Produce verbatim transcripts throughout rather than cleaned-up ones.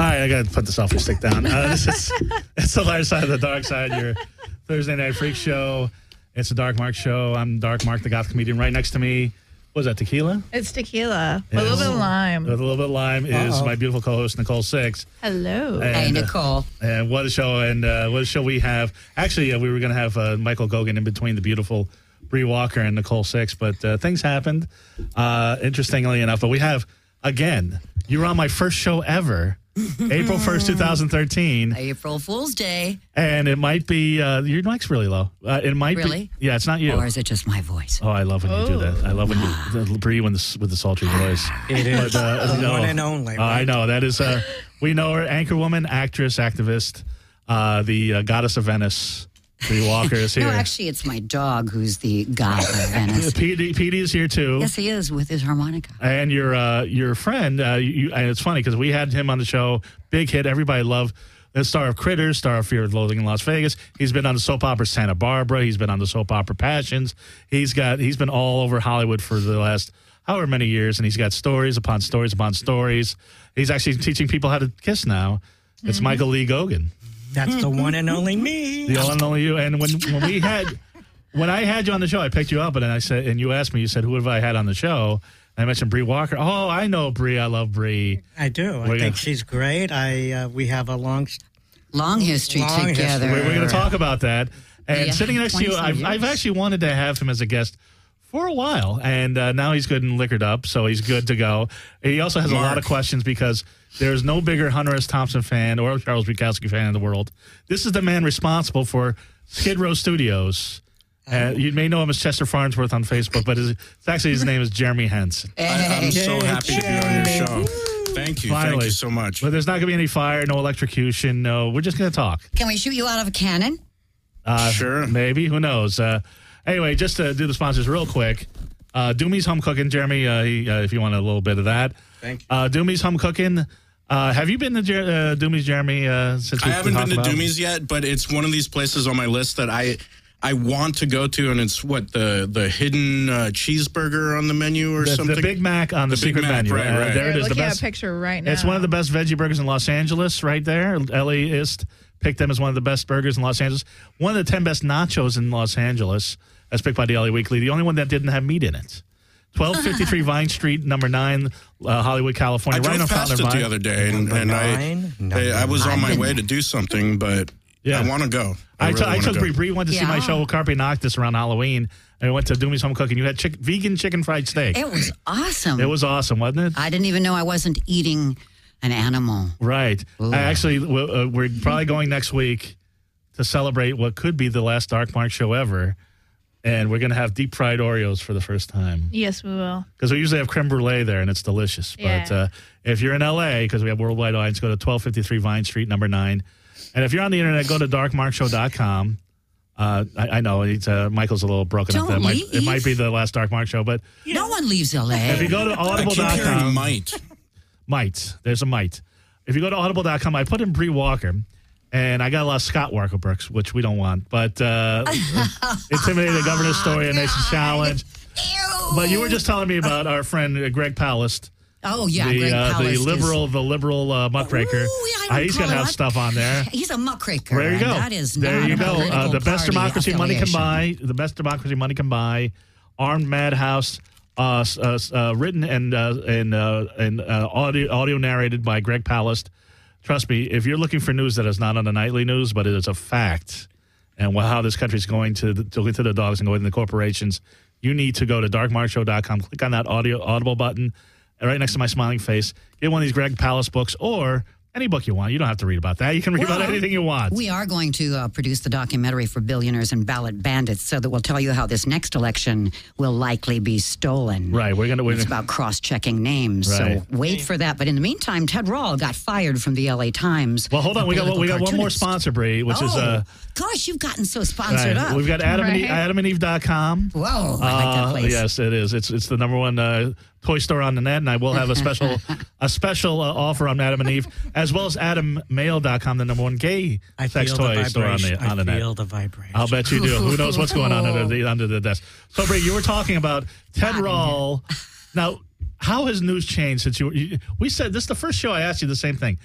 right, I got to put the selfie stick down. Uh, this is it's the light side of the dark side. Your Thursday Night Freak Show. It's the Dark Mark Show. I'm Dark Mark, the goth comedian. Right next to me, what was that, tequila? It's tequila. With a little bit of lime. With a little bit of lime Uh-oh. is my beautiful co-host, Nicole Six. Hello. And, hey, Nicole. Uh, and what a show. And uh, what a show we have. Actually, uh, we were going to have uh, Michael Gogan in between the beautiful Bree Walker and Nicole Six, but uh, things happened, uh, interestingly enough. But we have, again, you were on my first show ever. April first, twenty thirteen. April Fool's Day. And it might be, uh, your mic's really low. Uh, it might really? be. Yeah, it's not you. Or is it just my voice? Oh, I love when oh. you do that. I love when you, the, Bree when the, with the sultry voice. It is. But, uh, the no, one and only. Uh, I know. That is, uh, we know her, anchorwoman, actress, activist, uh, the uh, goddess of Venice. Bree Walker is here. No, actually, it's my dog who's the god of Venice. Petey, Petey is here, too. Yes, he is, with his harmonica. And your uh, your friend, uh, you, and it's funny because we had him on the show, big hit, everybody loved, the star of Critters, star of Fear and Loathing in Las Vegas. He's been on the soap opera Santa Barbara. He's been on the soap opera Passions. He's got He's been all over Hollywood for the last however many years, and he's got stories upon stories upon stories. He's actually teaching people how to kiss now. It's mm-hmm. Michael Lee Gogan. That's the one and only me. The one and only you. And when when we had when I had you on the show, I picked you up and I said, and you asked me, you said, who have I had on the show? And I mentioned Bree Walker. Oh, I know Bree. I love Bree. I do. We're I think gonna, she's great. I uh, we have a long long history long together. History. We're, we're going to talk about that. And yeah, sitting next to you, I've, I've actually wanted to have him as a guest for a while, and uh, now he's good and liquored up, so he's good to go. He also has Mark. a lot of questions because there's no bigger Hunter S. Thompson fan or Charles Bukowski fan in the world. This is the man responsible for Skid Row Studios. Uh, you may know him as Chester Farnsworth on Facebook, but his, it's actually his name is Jeremy Henson. I, I'm so happy to be on your show. Thank you. Finally. Thank you so much. But there's not going to be any fire, no electrocution, no. We're just going to talk. Can we shoot you out of a cannon? Uh, sure. Maybe. Who knows? Uh, anyway, just to do the sponsors real quick. Uh, Doomy's Home Cooking, Jeremy, uh, he, uh, if you want a little bit of that. Thank you. Uh, Doomy's Home Cooking. Uh, have you been to Jer- uh, Doomy's, Jeremy, uh, since I haven't been to about? Doomy's yet, but it's one of these places on my list that I I want to go to, and it's what, the the hidden uh, cheeseburger on the menu or the, something? The Big Mac on the, the secret Mac, menu. Right, uh, right. There it is. Looking the at best, a picture right now. It's one of the best veggie burgers in Los Angeles right there. Ellie Ist picked them as one of the best burgers in Los Angeles. One of the ten best nachos in Los Angeles, as picked by the L A Weekly. The only one that didn't have meat in it. twelve fifty-three Vine Street, number nine, uh, Hollywood, California. I drove right past it Vine. the other day, and, and I, I I was on my way to do something, but yeah. I want to go. I, I, really t- I took go. Bree. Bree went to yeah. see my show, Carpe Noctis, around Halloween, and I went to Doomy's Home Cooking. You had chick- vegan chicken fried steak. It was awesome. It was awesome, wasn't it? I didn't even know I wasn't eating an animal. Right. I actually, uh, we're probably going next week to celebrate what could be the last Dark Mark show ever. And we're going to have deep fried Oreos for the first time. Yes, we will. Because we usually have creme brulee there, and it's delicious. Yeah. But uh, if you're in L A, because we have worldwide audience, go to twelve fifty-three Vine Street, number nine. And if you're on the internet, go to dark mark show dot com. Uh, I, I know it's, uh, Michael's a little broken Don't up there. It might, leave. it might be the last Dark Mark show, but no one leaves L A. if you go to audible dot com, might. might. There's a might. If you go to audible dot com, I put in Bree Walker. And I got a lot of Scott Walker books, which we don't want. But uh, Intimidating the Governor's Story, A Nation Challenge. Ew. But you were just telling me about our friend uh, Greg Palast. Oh, yeah, the, Greg uh, Palast The liberal, is... the liberal uh, muckraker. Ooh, yeah, uh, he's going to have stuff on there. He's a muckraker. There you go. That is there not you a go. Uh, the best democracy money can buy. The best democracy money can buy. Armed Madhouse, uh, uh, uh, written and uh, and uh, and uh, audio audio narrated by Greg Palast. Trust me, if you're looking for news that is not on the nightly news, but it is a fact, and how this country is going to the, to, to the dogs and going to the corporations, you need to go to dark mark show dot com, click on that audio audible button right next to my smiling face, get one of these Greg Palast books, or any book you want. You don't have to read about that. You can read well, about anything you want. We are going to uh, produce the documentary for Billionaires and Ballot Bandits so that we'll tell you how this next election will likely be stolen. Right. We're going to. It's about cross-checking names. Right. So wait for that. But in the meantime, Ted Rall got fired from the L A Times. Well, hold on. We got we got one more sponsor, Bree, which oh, is uh. Gosh, you've gotten so sponsored right. up. We've got Adam right. and Eve, adam and eve dot com. Whoa, I like that place. Uh, yes, it is. It's it's the number one uh, toy store on the net, and I will have a special a special uh, offer on Adam and Eve, as well as adam mail dot com, the number one gay I sex toy store on the on the net. I feel the vibration. I'll bet you do. Who knows what's going on under the under the desk? So, Bree, you were talking about Ted Rall. Now, how has news changed since you, you? We said this is the first show I asked you the same thing.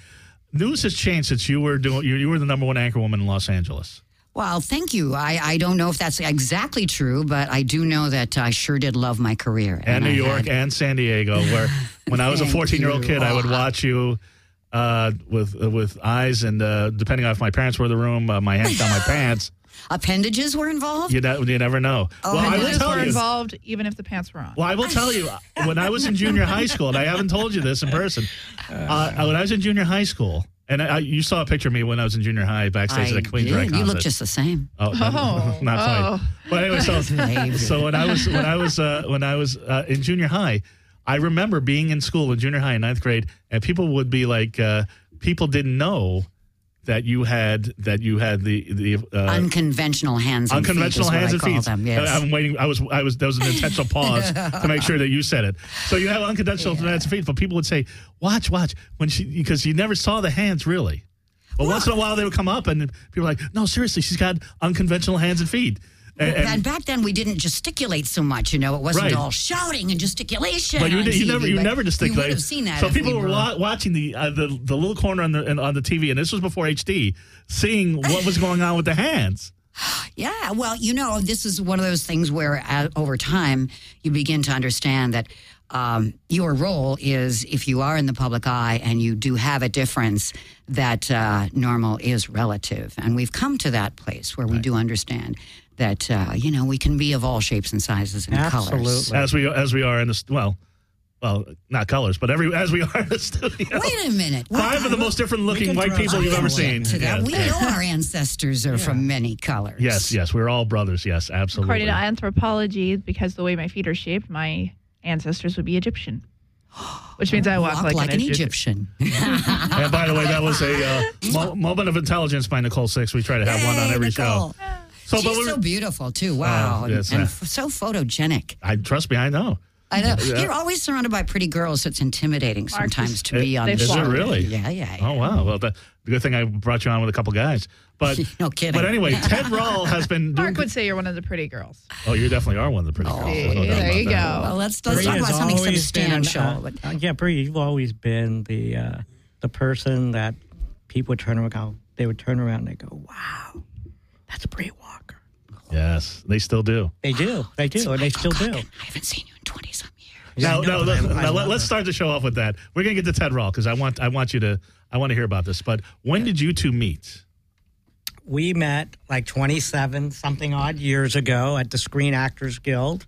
news has changed since you were doing. You, you were the number one anchor woman in Los Angeles. Well, thank you. I, I don't know if that's exactly true, but I do know that I sure did love my career. And, and New I York had, and San Diego, where when I was a fourteen-year-old you. kid, I would Oh, watch you uh, with uh, with eyes, and uh, depending on if my parents were in the room, uh, my hands down my pants. appendages were involved? You, ne- you never know. Oh, well, I will Appendages tell were you. involved even if the pants were on. Well, I will tell you, when I was in junior high school, and I haven't told you this in person, uh, when I was in junior high school, and I, you saw a picture of me when I was in junior high backstage I at the Queen Drag did. concert. You look just the same. Oh, not, Oh, not quite. oh. But anyway, so, Maybe. so when I was when I was uh, when I was uh, in junior high, I remember being in school in junior high in ninth grade, and people would be like, uh, people didn't know that you had that you had the the uh, Unconventional hands and unconventional feet is hands what and I call feet. them, yes. I'm waiting. I was. I was. There was an intentional pause to make sure that you said it. So you have unconventional hands and feet, but people would say, "Watch, watch," when she because you never saw the hands really. But once in a while they would come up, and people were like, "No, seriously, she's got unconventional hands and feet." And, and, and- back then we didn't gesticulate so much, you know. It wasn't Right. all shouting and gesticulation. But you, on did- you T V, never, you but never gesticulated. You would have seen that. So if people we were wa- watching the, uh, the the little corner on the on the T V, and this was before H D, seeing what was going on with the hands. Yeah, well, you know, this is one of those things where uh, over time you begin to understand that um, your role is, if you are in the public eye and you do have a difference, that uh, normal is relative. And we've come to that place where we do understand that, uh, you know, we can be of all shapes and sizes and colors. Absolutely. As we as we are in this, well, well, not colors, but every as we are in the studio. Wait a minute. Five of the most different looking can white throw people some you've ever colors seen. To that, Yes, we yes. know our ancestors are from many colors. Yes, yes, we're all brothers. Yes, absolutely. According to anthropology, because the way my feet are shaped, my ancestors would be Egyptian. Which means I walk, Walk like, an Egyptian. And by the way, that was a uh, mo- moment of intelligence by Nicole Six. We try to have one on Hey, every Nicole. show. So, but She's we're- so beautiful, too. Wow. Oh, and yes, and uh, f- so photogenic. I trust me, I know. I know. Yeah. You're always surrounded by pretty girls, so it's intimidating sometimes to It- be on they the is show. it really? Yeah, yeah, yeah. Oh wow! Well, the, the good thing I brought you on with a couple guys. But No kidding. But anyway, Ted Rall has been doing. Mark would say you're one of the pretty girls. Oh, you definitely are one of the pretty girls. See, No doubt there about you that. go. Well, let's, let's Bree talk has about something always been, substantial. uh, but- uh, yeah, Bree, you've always been the uh, the person that people would turn around, go, they would turn around and they go, "Wow, that's Bree Walker." Yes, they still do. They do, they do, and they still do. I haven't seen you in twenty some years. Now, I know, now, but let, I- I now love let, us her. start the show off with that. We're gonna get to Ted Rall because I want I want you to I want to hear about this. But when did you two meet? We met like twenty-seven something odd years ago at the Screen Actors Guild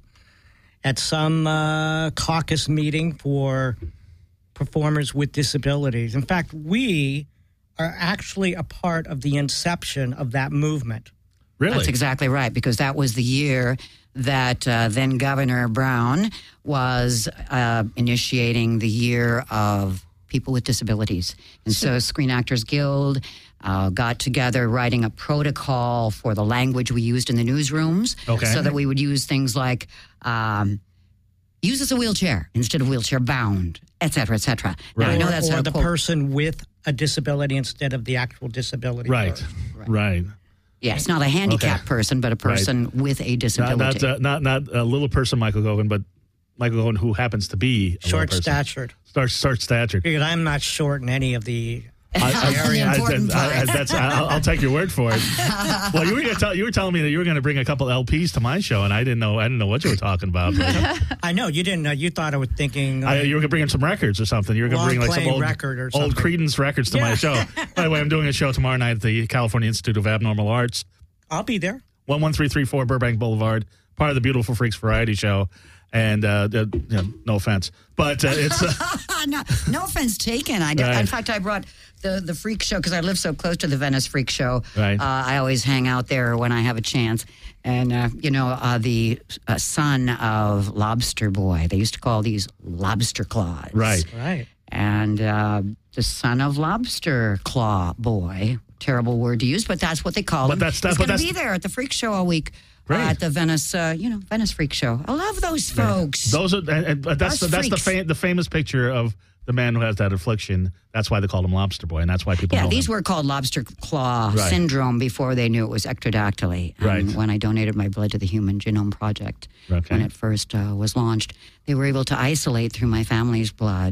at some uh, caucus meeting for performers with disabilities. In fact, we are actually a part of the inception of that movement. Really? That's exactly right, because that was the year that uh, then Governor Brown was uh, initiating the year of people with disabilities. And so Screen Actors Guild uh, got together writing a protocol for the language we used in the newsrooms Okay. so that we would use things like um, use as a wheelchair instead of wheelchair bound, et cetera, et cetera. Now, I Right. know or that's or a the quote- person with a disability instead of the actual disability. right, person. right. Yes, not a handicapped Okay. person, but a person with a Not disability. not, uh, not not a little person, Michael Gogan, but Michael Gogan who happens to be a Short little person. statured. Short, short statured. Because I'm not short in any of the. I, That's the important I, I, part. that's, I'll, I'll take your word for it. Well, you were gonna tell, you were telling me that you were going to bring a couple L Ps to my show, and I didn't know I didn't know what you were talking about. But I know you didn't know. You thought I was thinking. I, uh, you were going to bring in some records or something. You were going to bring like some Long-playing old record or old something. Credence records to my Yeah. show. By the way, I'm doing a show tomorrow night at the California Institute of Abnormal Arts, I'll be there. one one three three four Burbank Boulevard, part of the Beautiful Freaks Variety Show. And uh, uh, you know, no offense, but uh, it's uh, no, no offense taken. I, Right. In fact, I brought the, the freak show because I live so close to the Venice Freak Show. Right. Uh, I always hang out there when I have a chance. And, uh, you know, uh, the uh, son of Lobster Boy, they used to call these lobster claws. right. Right. And uh, the son of Lobster Claw Boy, terrible word to use, but that's what they call But him. that's- that's- He's but going to that's- be there at the Freak Show all week. Uh, Great. at the Venice, uh, you know, Venice Freak Show. I love those folks. Those are and, and that's Us the, that's the freaks. fa- the famous picture of the man who has that affliction. That's why they called him Lobster Boy, and that's why people. Yeah, know these him. were called lobster claw Right. syndrome before they knew it was ectrodactyly. And Right. when I donated my blood to the Human Genome Project, Okay. when it first uh, was launched, they were able to isolate through my family's blood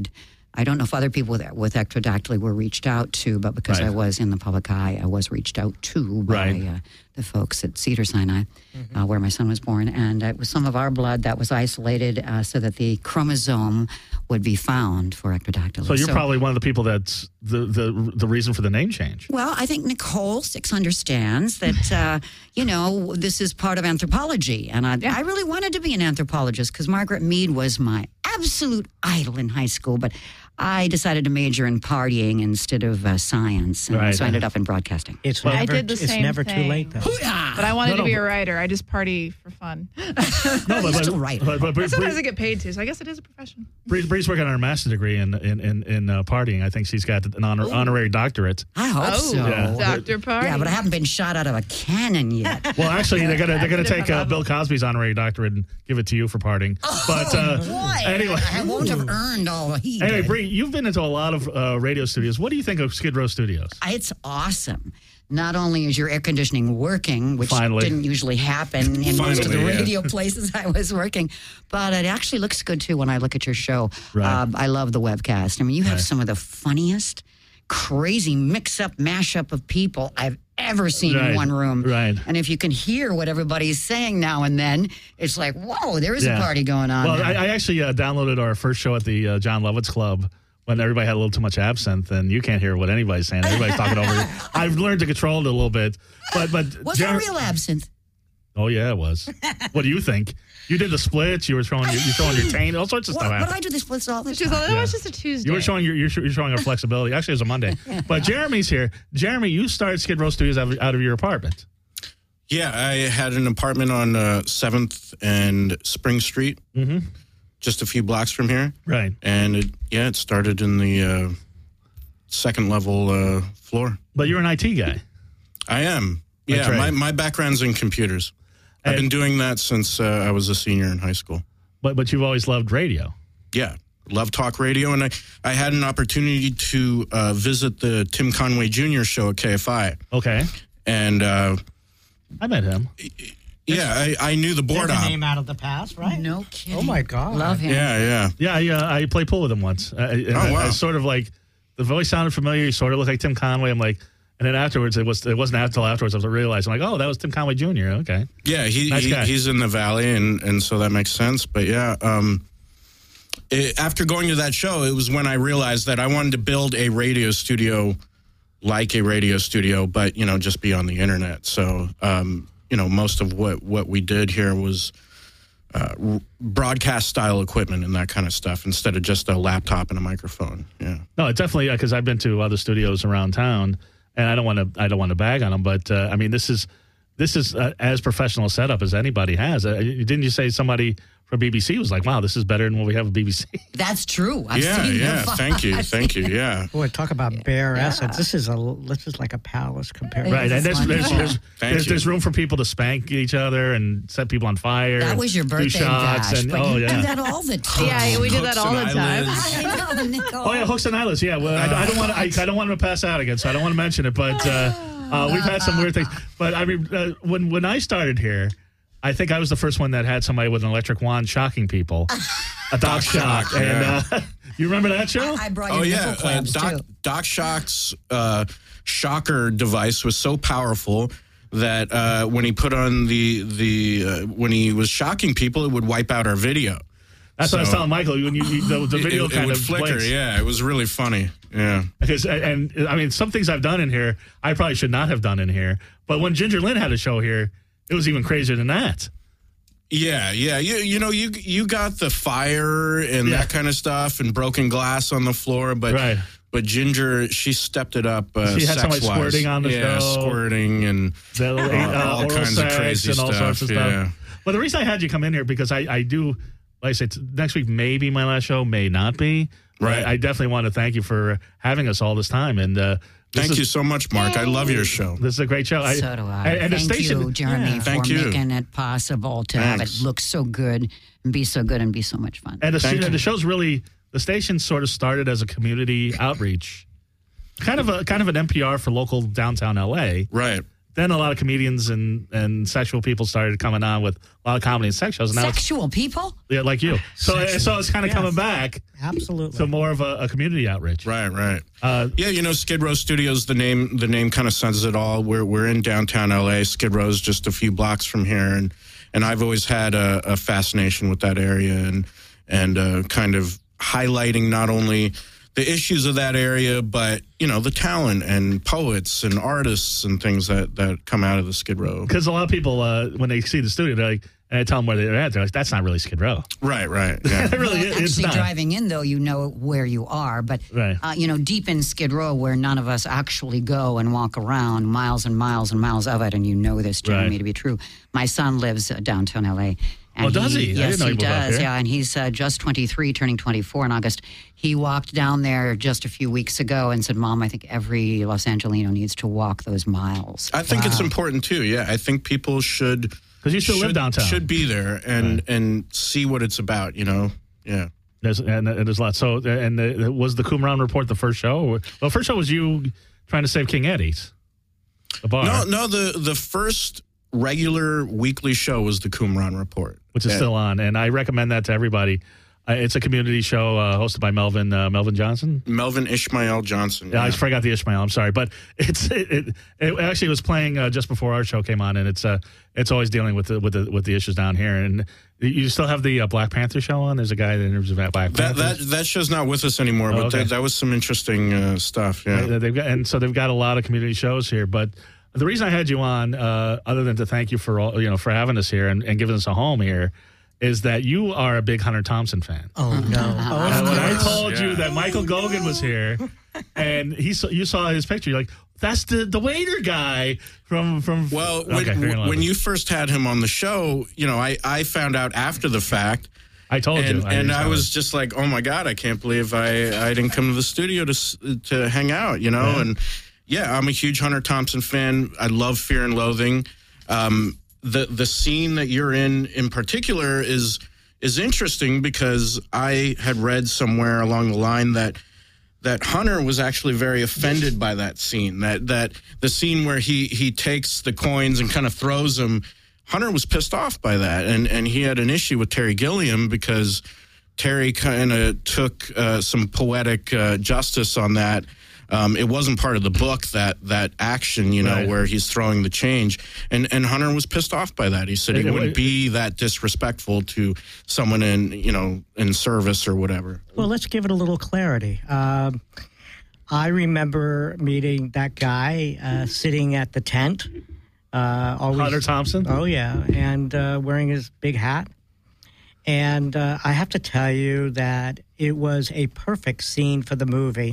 I don't know if other people with, with ectrodactyly were reached out to, but because Right. I was in the public eye, I was reached out to by Right. uh, the folks at Cedar Sinai, Mm-hmm. uh, where my son was born. And it was some of our blood that was isolated uh, so that the chromosome would be found for ectrodactyly. So you're probably one of the people that's the, the the reason for the name change. Well, I think Nicole Six understands that, uh, you know, this is part of anthropology. And I, Yeah. I really wanted to be an anthropologist because Margaret Mead was my absolute idol in high school. But I decided to major in partying instead of uh, science. And Right. so I ended up in broadcasting. It's I never, did the it's same never too thing. late, though. But I wanted No, to be no, a but- writer. I just party for fun. No, but, still write. but, but, but Sometimes I Bree, get paid to, so I guess it is a profession. Bree, Bree's working on her master's degree in in in, in uh, partying. I think she's got an honor, honorary doctorate. I hope Oh, so. Yeah. Doctor Party. Yeah, but I haven't been shot out of a cannon yet. Well, actually, they're gonna they're gonna That's a take uh, different Bill level. Cosby's honorary doctorate and give it to you for partying. But uh, Boy, anyway, I won't have earned all he anyway, did. Bree, you've been into a lot of uh, radio studios. What do you think of Skid Row Studios? It's awesome. Not only is your air conditioning working, which Finally. didn't usually happen in most of the Finally, yeah. radio places I was working, but it actually looks good too when I look at your show. Right. Uh, I love the webcast. I mean, you have Right. some of the funniest, crazy mix-up, mash-up of people I've ever seen Right. in one room. Right. And if you can hear what everybody's saying now and then, it's like, whoa, there is Yeah. a party going on. Well, there. I, I actually uh, downloaded our first show at the uh, John Lovitz Club when everybody had a little too much absinthe, and you can't hear what anybody's saying. Everybody's talking over you. I've learned to control it a little bit, but but was Jer- that real absinthe? Oh yeah, it was. What do you think? You did the splits. You were throwing your, you throwing your taint. All sorts of What, stuff but happened. I do this splits all the She's time. like, oh, it's just a Tuesday. You were showing your you're, you're showing our flexibility. Actually, it was a Monday. But Jeremy's here. Jeremy, you started Skid Row Studios out of, out of your apartment. Yeah, I had an apartment on uh, seventh and Spring Street, Mm-hmm. just a few blocks from here. Right. And it, yeah, it started in the uh, second level uh, floor. But you're an I T guy. I am. By Yeah, trade. my, my background's in computers. I've And- been doing that since uh, I was a senior in high school. But but you've always loved radio. Yeah, love talk radio. And I, I had an opportunity to uh, visit the Tim Conway Junior show at K F I. Okay. And uh, I met him. yeah, I, I knew the board Take a op. name out of the past, right? No kidding. Oh, my God. Love him. Yeah, yeah. Yeah, I, uh, I played pool with him once. Uh, and Oh, I- wow. I sort of like the voice sounded familiar. He sort of looked like Tim Conway. I'm like, and then afterwards, it was it wasn't until afterwards I realized I'm like, oh, that was Tim Conway Junior Okay. Yeah, he, Nice he guy. he's in the valley, and, and so that makes sense. But yeah, um, it, after going to that show, it was when I realized that I wanted to build a radio studio like a radio studio, but, you know, just be on the internet. So, um, you know, most of what, what we did here was uh, r- broadcast style equipment and that kind of stuff instead of just a laptop and a microphone. Yeah. No, it definitely because I've been to other studios around town, and I don't want to I don't want to bag on them, but uh, I mean this is this is uh, as professional a setup as anybody has. Uh, didn't you say somebody from B B C was like, wow, this is better than what we have at B B C? That's true. I've yeah, seen yeah. them. Thank you. Thank you. Yeah. Boy, talk about bare assets. This is a this is like a palace compared Right, to and there's there's there's, Thank there's, you. there's room for people to spank each other and set people on fire. That and was your do birthday shots bash, and but oh you yeah. do that all the time. Yeah, we did that Hooks all the and time. eyelids. I know, Nicole. Oh yeah, hooks and eyelids. Yeah, well, I, I don't want to. I, I don't want to pass out again, so I don't want to mention it. But uh, uh, we've had some weird things. But I mean, uh, when when I started here, I think I was the first one that had somebody with an electric wand shocking people. A Doc Shock, Shock, and yeah. uh, you remember that show? I brought you Oh nipple yeah, uh, clamps Doc, too. Doc Shock's uh, shocker device was so powerful that uh, when he put on the the uh, when he was shocking people, it would wipe out our video. That's what I was So- telling Michael. When you, you the, the video it, it kind would of flicker. blinks. Yeah, it was really funny. Yeah, Because and, and I mean, some things I've done in here, I probably should not have done in here. But when Ginger Lynn had a show here, it was even crazier than that. yeah, yeah. You you know you you got the fire and Yeah. that kind of stuff and broken glass on the floor, but Right. but Ginger she stepped it up. Uh, She had somebody sex-wise. squirting on the yeah, show. squirting and The, uh, all oral kinds of sex crazy and all stuff, sorts of stuff. yeah. But the reason I had you come in here because I, I do, like I said, t- next week may be my last show, may not be. But Right. I, I definitely want to thank you for having us all this time. And uh, this Thank is, you so much, Mark. I love your show. This is a great show. So do I. And, and the Thank station, you, Jeremy, Yeah. for Thank you. making it possible to have Thanks. it look so good and be so good and be so much fun. And the, Thank stu- you. the show's really the station sort of started as a community outreach, kind of a kind of an N P R for local downtown L A. Right. then a lot of comedians and, and sexual people started coming on with a lot of comedy and sex shows. And now Sexual people? it's, yeah, like you. So, Sexual. so it's kind of Yes. coming back Absolutely. to more of a, a community outreach. Right, right. Uh, Yeah, you know, Skid Row Studios, the name the name kind of says it all. We're we're in downtown L A. Skid Row's just a few blocks from here, and and I've always had a, a fascination with that area, and and uh, kind of highlighting not only the issues of that area, but you know, the talent and poets and artists and things that, that come out of the Skid Row. Because a lot of people, uh, when they see the studio, they're like, and I tell them where they're at, they're like, that's not really Skid Row. Right, right. Yeah. It really Well, is. It's actually, not. driving in, though, you know where you are. But, Right. uh, you know, deep in Skid Row, where none of us actually go and walk around, miles and miles and miles of it, and you know this, Jeremy, Right. to be true. My son lives uh, downtown L A. And Oh, does he? I Yes, didn't know he he moved up does. here. Yeah, and he's uh, just twenty-three, turning twenty-four in August. He walked down there just a few weeks ago and said, Mom, I think every Los Angelino needs to walk those miles. I think it's important too. Yeah, I think people should Because you still should, live downtown. should be there and and see what it's about. You know, yeah. There's, and, and there's a lot. So, and the, was the Qumran Report the first show? Well, the first show was you trying to save King Eddie's, the bar, No, no. The the first regular weekly show was the Qumran Report, which is Yeah. still on. And I recommend that to everybody. Uh, it's a community show uh, hosted by Melvin uh, Melvin Johnson. Melvin Ishmael Johnson. Yeah, I forgot the Ishmael. I'm sorry, but it's it, it, it actually was playing uh, just before our show came on, and it's uh it's always dealing with the with the with the issues down here. And you still have the uh, Black Panther show on. There's a guy that interviews about Black That Panther. that that show's not with us anymore, Oh, but okay. that, that was some interesting uh, stuff. Yeah. Uh, They've got, and so they've got a lot of community shows here. But the reason I had you on, uh, other than to thank you for all, you know, for having us here and, and giving us a home here, is that you are a big Hunter Thompson fan. Oh, no. And when I told Yeah. you that Michael Gogan was here, and he saw, you saw his picture, you're like, that's the, the waiter guy from from. Well, Okay, when, Fear and when Loathing. you first had him on the show, you know, I, I found out after the fact, I told and you, and I saw was it. just like, oh my god, I can't believe I, I didn't come to the studio to s- to hang out, you know, Yeah. and yeah, I'm a huge Hunter Thompson fan. I love Fear and Loathing. Um, the the scene that you're in in particular is is interesting because I had read somewhere along the line that that Hunter was actually very offended by that scene. That that the scene where he he takes the coins and kind of throws them. Hunter was pissed off by that, and and he had an issue with Terry Gilliam because Terry kind of took uh, some poetic uh, justice on that. Um, it wasn't part of the book, that that action, you know, Right. where he's throwing the change. And and Hunter was pissed off by that. He said he It- it- wouldn't be that disrespectful to someone in, you know, in service or whatever. Well, let's give it a little clarity. Um, I remember meeting that guy uh, sitting at the tent. Uh, always, Hunter Thompson. Oh, yeah, and uh, wearing his big hat. And uh, I have to tell you that it was a perfect scene for the movie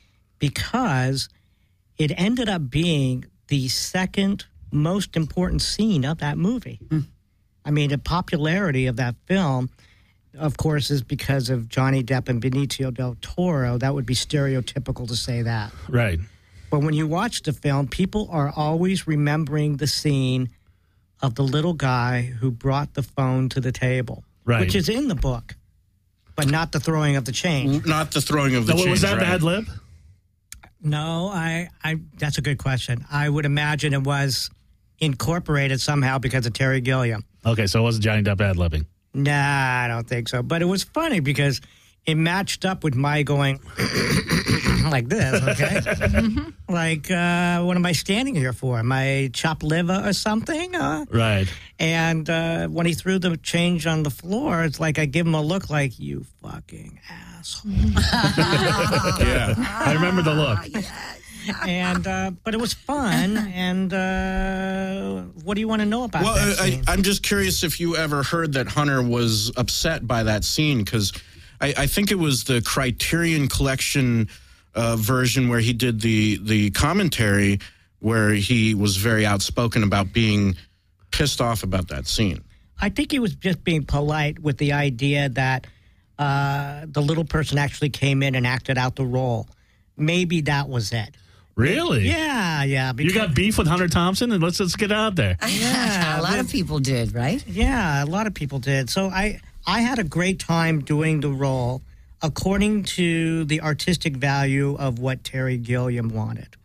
because it ended up being the second most important scene of that movie. I mean, the popularity of that film, of course, is because of Johnny Depp and Benicio del Toro. That would be stereotypical to say that. Right. But when you watch the film, people are always remembering the scene of the little guy who brought the phone to the table, Right. which is in the book, but not the throwing of the change. Not the throwing of the So, change. was that right? bad lib? No, I, I. That's a good question. I would imagine it was incorporated somehow because of Terry Gilliam. Okay, so it wasn't Johnny Depp ad libbing. Nah, I don't think so. But it was funny because it matched up with my going like this, okay? Like, uh, what am I standing here for? Am I chopped liver or something? Uh, Right. and uh, when he threw the change on the floor, it's like I give him a look like, you fucking asshole. Yeah. I remember the look. and uh, But it was fun. And uh, what do you want to know about Well, that I, scene? I'm just curious if you ever heard that Hunter was upset by that scene, because I, I think it was the Criterion Collection uh, version where he did the the commentary, where he was very outspoken about being pissed off about that scene. I think he was just being polite with the idea that uh, the little person actually came in and acted out the role. Maybe that was it. Really? Yeah, yeah. You Because, got beef with Hunter Thompson, and let's let's get out there. yeah, a lot of people did, right? yeah, a lot of people did. So I, I had a great time doing the role according to the artistic value of what Terry Gilliam wanted.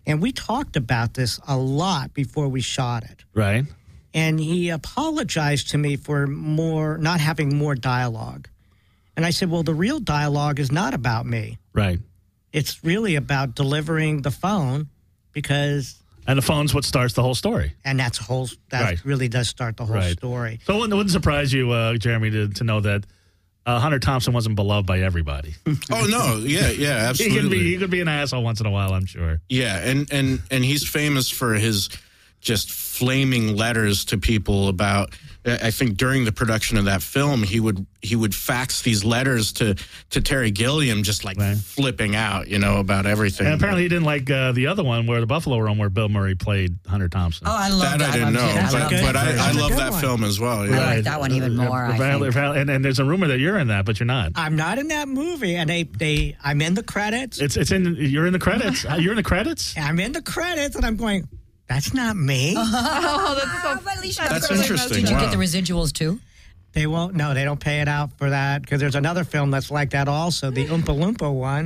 And we talked about this a lot before we shot it. Right. And he apologized to me for more not having more dialogue. And I said, well, the real dialogue is not about me. Right. It's really about delivering the phone because... And the phone's what starts the whole story. And that's whole. That Right. really does start the whole Right. story. So it wouldn't, it wouldn't surprise you, uh, Jeremy, to, to know that uh, Hunter Thompson wasn't beloved by everybody. Oh no, yeah, yeah, he, absolutely. can be, he could be an asshole once in a while, I'm sure. Yeah, and, and, and he's famous for his just flaming letters to people about. I think during the production of that film, he would he would fax these letters to, to Terry Gilliam, just like Right. flipping out, you know, about everything. And apparently he didn't like uh, the other one, where the Buffalo Run, where Bill Murray played Hunter Thompson. Oh, I love that that. I didn't loved know, it. I but, loved good. it. but I, I That's a love good that one. film as well. I Yeah. like that one even more, I Apparently- think. apparently- and, and there's a rumor that you're in that, but you're not. I'm not in that movie, and they, they I'm in the credits. It's it's in you're in the credits. Uh, You're in the credits. I'm in the credits, and I'm going, that's not me. Oh, that's so But at least That's really interesting. Did you Wow. get the residuals too? They won't. No, they don't pay it out for that because there's another film that's like that also, the Oompa Loompa one,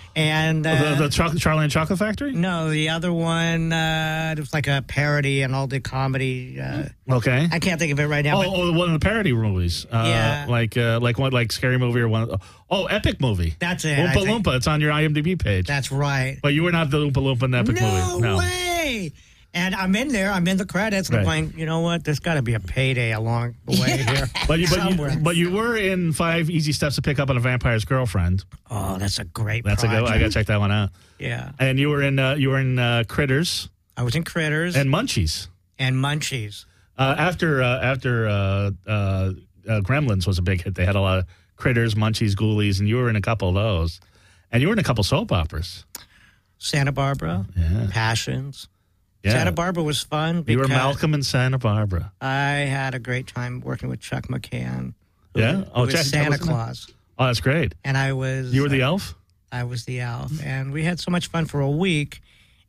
and uh, the the Choc- Charlie and Chocolate Factory. no, the other one uh, it was like a parody and all the comedy. Uh, Okay. I can't think of it right now. Oh, but oh, one of the parody movies. Uh, Yeah. Like uh, like one like Scary Movie or one. Oh, Epic Movie. That's it, I Oompa think. Loompa. It's on your IMDb page. that's right. But you were not the Oompa Loompa in the Epic No movie. way. And I'm in there. I'm in the credits. And I'm Right. going, you know what? There's got to be a payday along the way here. But you, but, Somewhere. you, but you were in Five Easy Steps to Pick Up on a Vampire's Girlfriend. Oh, that's a great That's a project. go. I got to check that one out. Yeah. And you were in uh, you were in uh, Critters I was in Critters and, and Munchies. Munchies. Uh, after uh, after uh, uh, uh, Gremlins was a big hit, they had a lot of Critters, Munchies, Ghoulies, and you were in a couple of those. And you were in a couple soap operas. Santa Barbara. Yeah. Passions. Yeah. Santa Barbara was fun You because were Malcolm in Santa Barbara. I had a great time working with Chuck McCann. who- Yeah? who Oh, was Chuck- Santa wasn't it? Claus. Oh, that's great. And I was You were the elf? I was the elf, and we had so much fun for a week.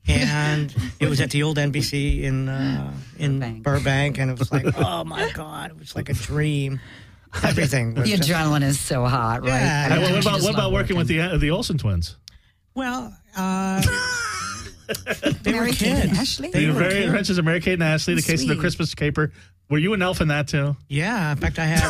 And it was at the old N B C in uh, in Burbank. Burbank, and it was like, oh my god, it was like a dream. Everything was The just- adrenaline is so hot, right? Yeah. I Hey, mean, what you about just what about love working with the uh, the Olsen twins? well. Uh, they were Mary Kate and kids. Ashley? They The were very kids. Adventures of Mary Kate and Ashley, the case of the Sweet. Christmas caper. Were you an elf in that too? Yeah, in fact, I had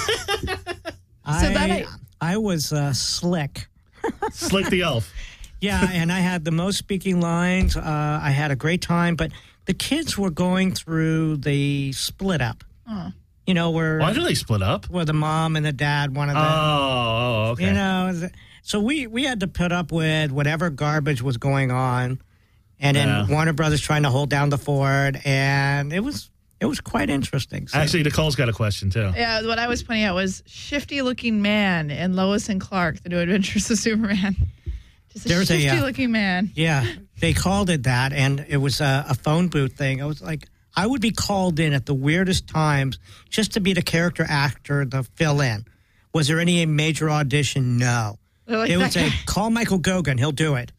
a. I, So that I- I was uh, slick. Slick the elf. Yeah, and I had the most speaking lines. Uh, I had a great time, but the kids were going through the split up. You know, where Why do they split up? where the mom and the dad wanted Oh, to, oh, okay. you know. th- So we we had to put up with whatever garbage was going on, and then Yeah. Warner Brothers trying to hold down the fort, and it was it was quite interesting. So- Actually, Nicole's got a question too. Yeah, what I was pointing out was shifty looking man in Lois and Clark, The New Adventures of Superman. Just a There's a, shifty uh, looking man. Yeah, they called it that, and it was a, a phone booth thing. I was like, I would be called in at the weirdest times just to be the character actor to fill in. Was there any major audition? No. They're like, They would "That say, guy." call Michael Goguen, he'll do it.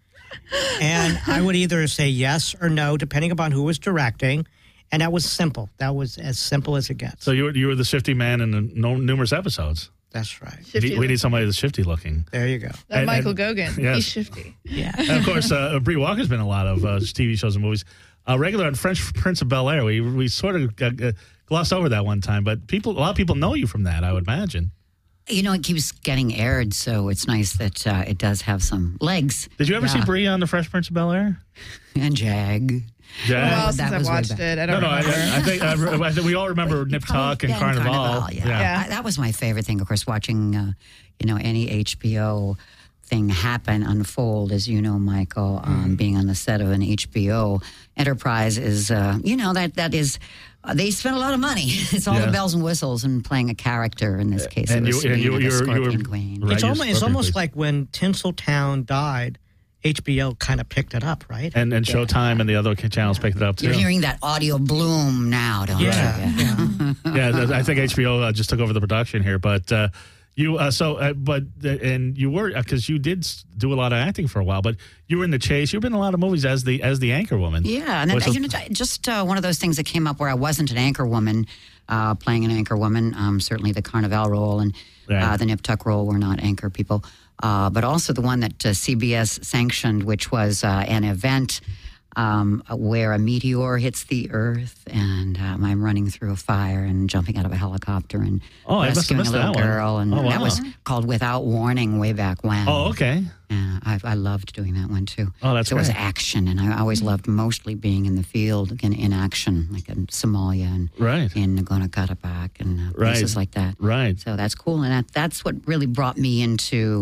And I would either say yes or no, depending upon who was directing. And that was simple. That was as simple as it gets. So you were you were the shifty man in the no, numerous episodes. That's right. Shifty We we need somebody that's shifty looking. There you go. That and- Michael and- Goguen. yes. He's shifty. Yeah. And of course, uh, Bree Walker's been in a lot of uh, T V shows and movies. Uh, regular on French Prince of Bel Air. We we sort of uh, uh, glossed over that one time, but people a lot of people know you from that. I would imagine. You know, it keeps getting aired, so it's nice that uh, it does have some legs. Did you ever see Yeah. Bree on the Fresh Prince of Bel Air? And Jag. Yeah. Well, that since I've was way watched back. it, I no, don't no. I, remember. I think I, I think we all remember Nip Tuck and Yeah, Carnival. yeah. Yeah. I- that was my favorite thing, of course, watching, uh, you know, any H B O thing happen, unfold, as you know, Michael, um, being on the set of an H B O enterprise is, uh, you know, that that is, uh, they spend a lot of money. It's all Yeah. the bells and whistles and playing a character. In this case, And it was you- and you- Serena, the you were- you were- Scorpion Queen. Right, It's you're almost, it's Scorpion almost Queen. like when Tinseltown died, H B O kind of picked it up, right? And and Showtime and the other channels picked it up too. You're hearing that audio bloom now, don't Yeah. you? yeah. Yeah, th- I think H B O uh, just took over the production here, but uh, you uh, so uh, but uh, and you were because you did s- do a lot of acting for a while, but you were in The Chase. You've been in a lot of movies as the as the anchor woman. Yeah, and then, Which was- you know, just uh, one of those things that came up where I wasn't an anchor woman, uh, playing an anchor woman. Um, certainly the Carnival role and Right. uh, the Nip Tuck role were not anchor people, uh, but also the one that uh, C B S sanctioned, which was uh, an event um, where a meteor hits the earth, and um, I'm running through a fire and jumping out of a helicopter and Oh, I must have rescuing a missed little that one. girl. And Oh, wow. that was called Without Warning way back when. Oh, okay. Yeah, I, I loved doing that one too. Oh, that's so it was great. action, and I always loved mostly being in the field, again, in action, like in Somalia and Right. in Nagorno-Karabakh and uh, Right. places like that. Right. So that's cool, and that, that's what really brought me into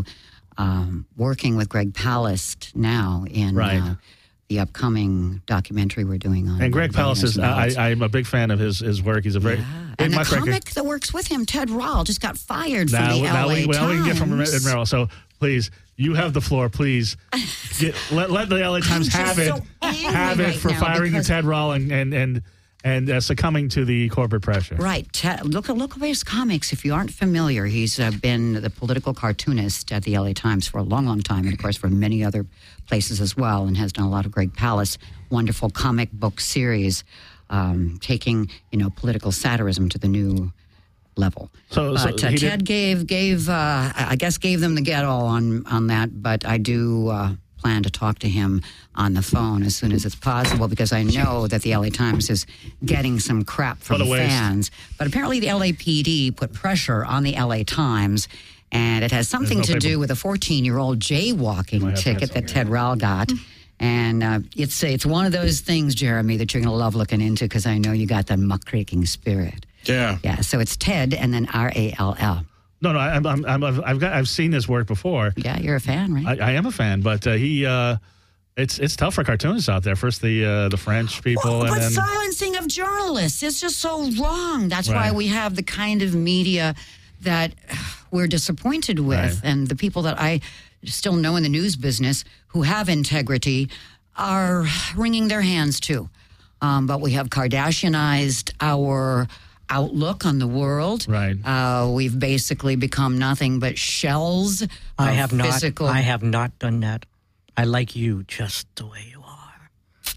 um, working with Greg Palast now in Right. uh, the upcoming documentary we're doing on. And Greg Palast is, I, I, I'm a big fan of his, his work. He's a very, Yeah. big And the muckraker. comic that works with him, Ted Rall, just got fired Now, from the now, L A we, now we can get from Times. Merrill. So please, you have the floor. Please get, let, let the L A Times just have it. so angry have it right for now firing because- Ted Rall and and and, and uh, succumbing to the corporate pressure. Right. Ted, look, look at his comics. If you aren't familiar, he's uh, been the political cartoonist at the L A Times for a long, long time, and of course for many other places as well, and has done a lot of Greg Palast wonderful comic book series, um, taking you know political satirism to the new level. So- so but uh, he Ted did- gave gave uh, I guess gave them the get all on on that. But I do uh, plan to talk to him on the phone as soon as it's possible, because I know that the L A Times is getting some crap from What a waste. fans. But apparently the L A P D put pressure on the L A Times, and it has something no to paper. do with a fourteen-year-old jaywalking have ticket pencil. that Ted Rall got. And uh, it's it's one of those things, Jeremy, that you're going to love looking into, because I know you got the muckraking spirit. Yeah. Yeah, so it's Ted and then R A L L. No, no, I'm, I'm, I'm, I've got, I've seen his work before. Yeah, you're a fan, right? I, I am a fan, but uh, he, uh, it's, it's tough for cartoonists out there. First, the, uh, the French people, Well, and but then silencing of journalists is just so wrong. That's Right. why we have the kind of media that we're disappointed with. Right. And the people that I still know in the news business who have integrity are wringing their hands too. Um, but we have Kardashianized our outlook on the world. Right. Uh, we've basically become nothing but shells of I have not. physical. I have not done that. I like you just the way you are.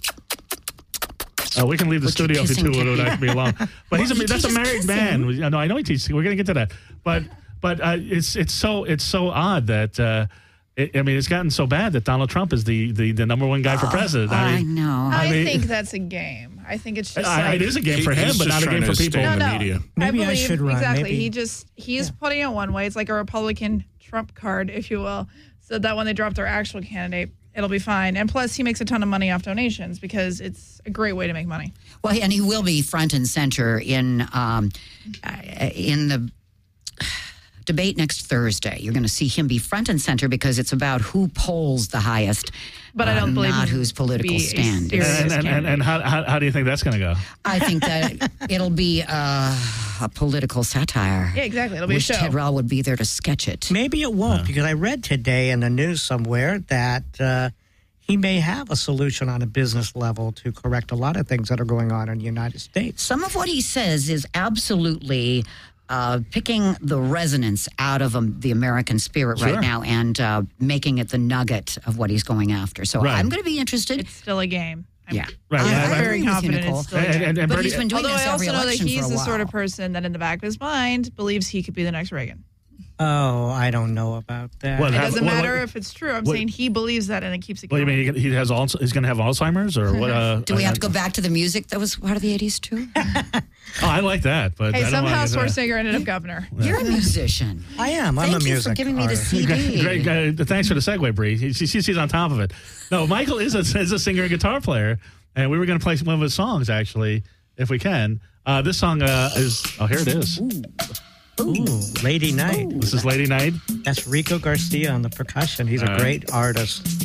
Uh, we can leave the What you studio if you kissing two would Kate? like to be alone. But he's a, Well, he that's a teaches married kissing. man. We- No, I know he teaches. We're going to get to that. But but uh, it's it's so it's so odd that uh, it, I mean it's gotten so bad that Donald Trump is the the, the number one guy for president. I mean, know. I, mean- think that's a game. I think it's just I, like, it is a game for He- him, he's but just not a game trying for to people. stay in no, the no. media. Maybe I believe, should run, Exactly. maybe. He just he's putting it one way. It's like a Republican Trump card, if you will, so that when they drop their actual candidate, it'll be fine. And plus, he makes a ton of money off donations because it's a great way to make money. Well, and he will be front and center in um, uh, in the debate next Thursday. You're going to see him be front and center because it's about who polls the highest, But I don't uh, believe not him whose to political be a stand. serious is. And, and, and, candidate. and how, how, how do you think that's going to go? I think that it'll be uh, a political satire. Yeah, exactly. It'll be a Wish show. Ted Rall would be there to sketch it. Maybe it won't, because I read today in the news somewhere that uh, he may have a solution on a business level to correct a lot of things that are going on in the United States. Some of what he says is absolutely uh, picking the resonance out of um, the American spirit Sure. right now and uh, making it the nugget of what he's going after. So Right. I'm going to be interested. It's still a game. I'm, yeah. Right, I- right, I right. agree very with you, confident Nicole. it's still a And, game. and, and But Bernie, he's been doing Although this I every also know that election he's for a the sort of while. person that in the back of his mind believes he could be the next Reagan. Oh, I don't know about that. What, It have- doesn't what- matter what- if it's true. I'm what- saying he believes that and it keeps it what do going. you mean he, he has Al- he's going to have Alzheimer's or what? Uh, Do we I- have to go back to the music that was part of the eighties too? Oh, I like that, but I Hey, don't somehow want to get to that. Schwarzenegger ended up governor. You're a musician. I am. I'm Thank a you music for giving me the artist. C D. Great, great, uh, thanks for the segue, Bree. She, she, she's on top of it. No, Michael is a, is a singer and guitar player, and we were going to play one of his songs, actually, if we can. Uh, this song uh, is, oh, here it is. Ooh, Lady Night. This is Lady Night. That's Rico Garcia on the percussion. He's All a right. great artist.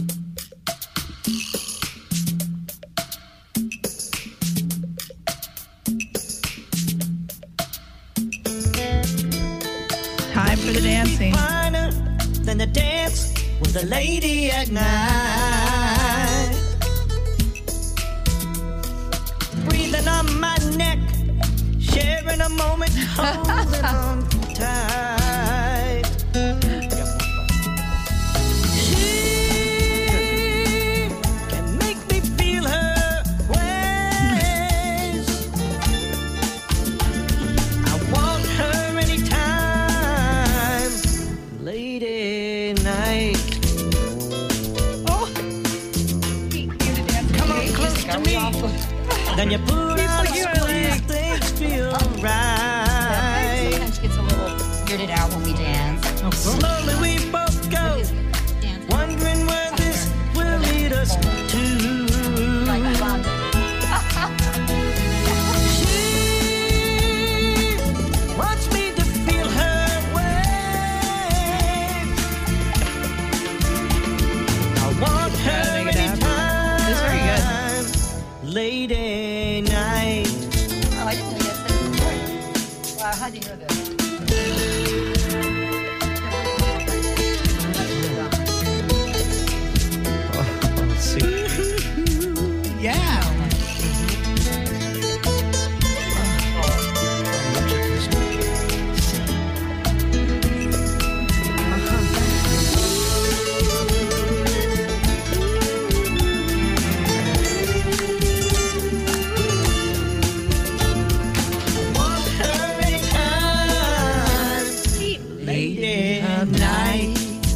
Time for the dancing. Finer than the dance with a lady at night. Breathing on my neck, sharing a moment, holding on tight. She can make me feel her ways. I want her anytime, lady night. Oh, come on close. Then you put on a squeeze, things feel right. Sometimes gets a little weirded out when we dance. Slowly we both go, wondering where this will lead us to. She wants me to feel her way. I want her anytime. This is very good. Lady night. Oh, I didn't know you said it before. Wow, how'd you hear this? Yeah. Lady of night.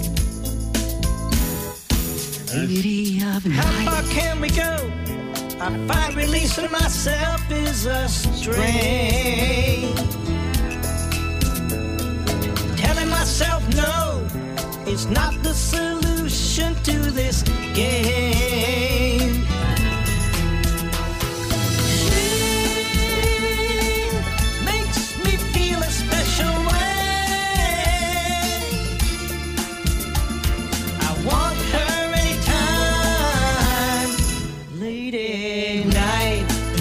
Lady of How night. far can we go? I find releasing myself is a strain. Telling myself no, it's not the solution to this game. She makes me feel a special way. I want her anytime, lady night.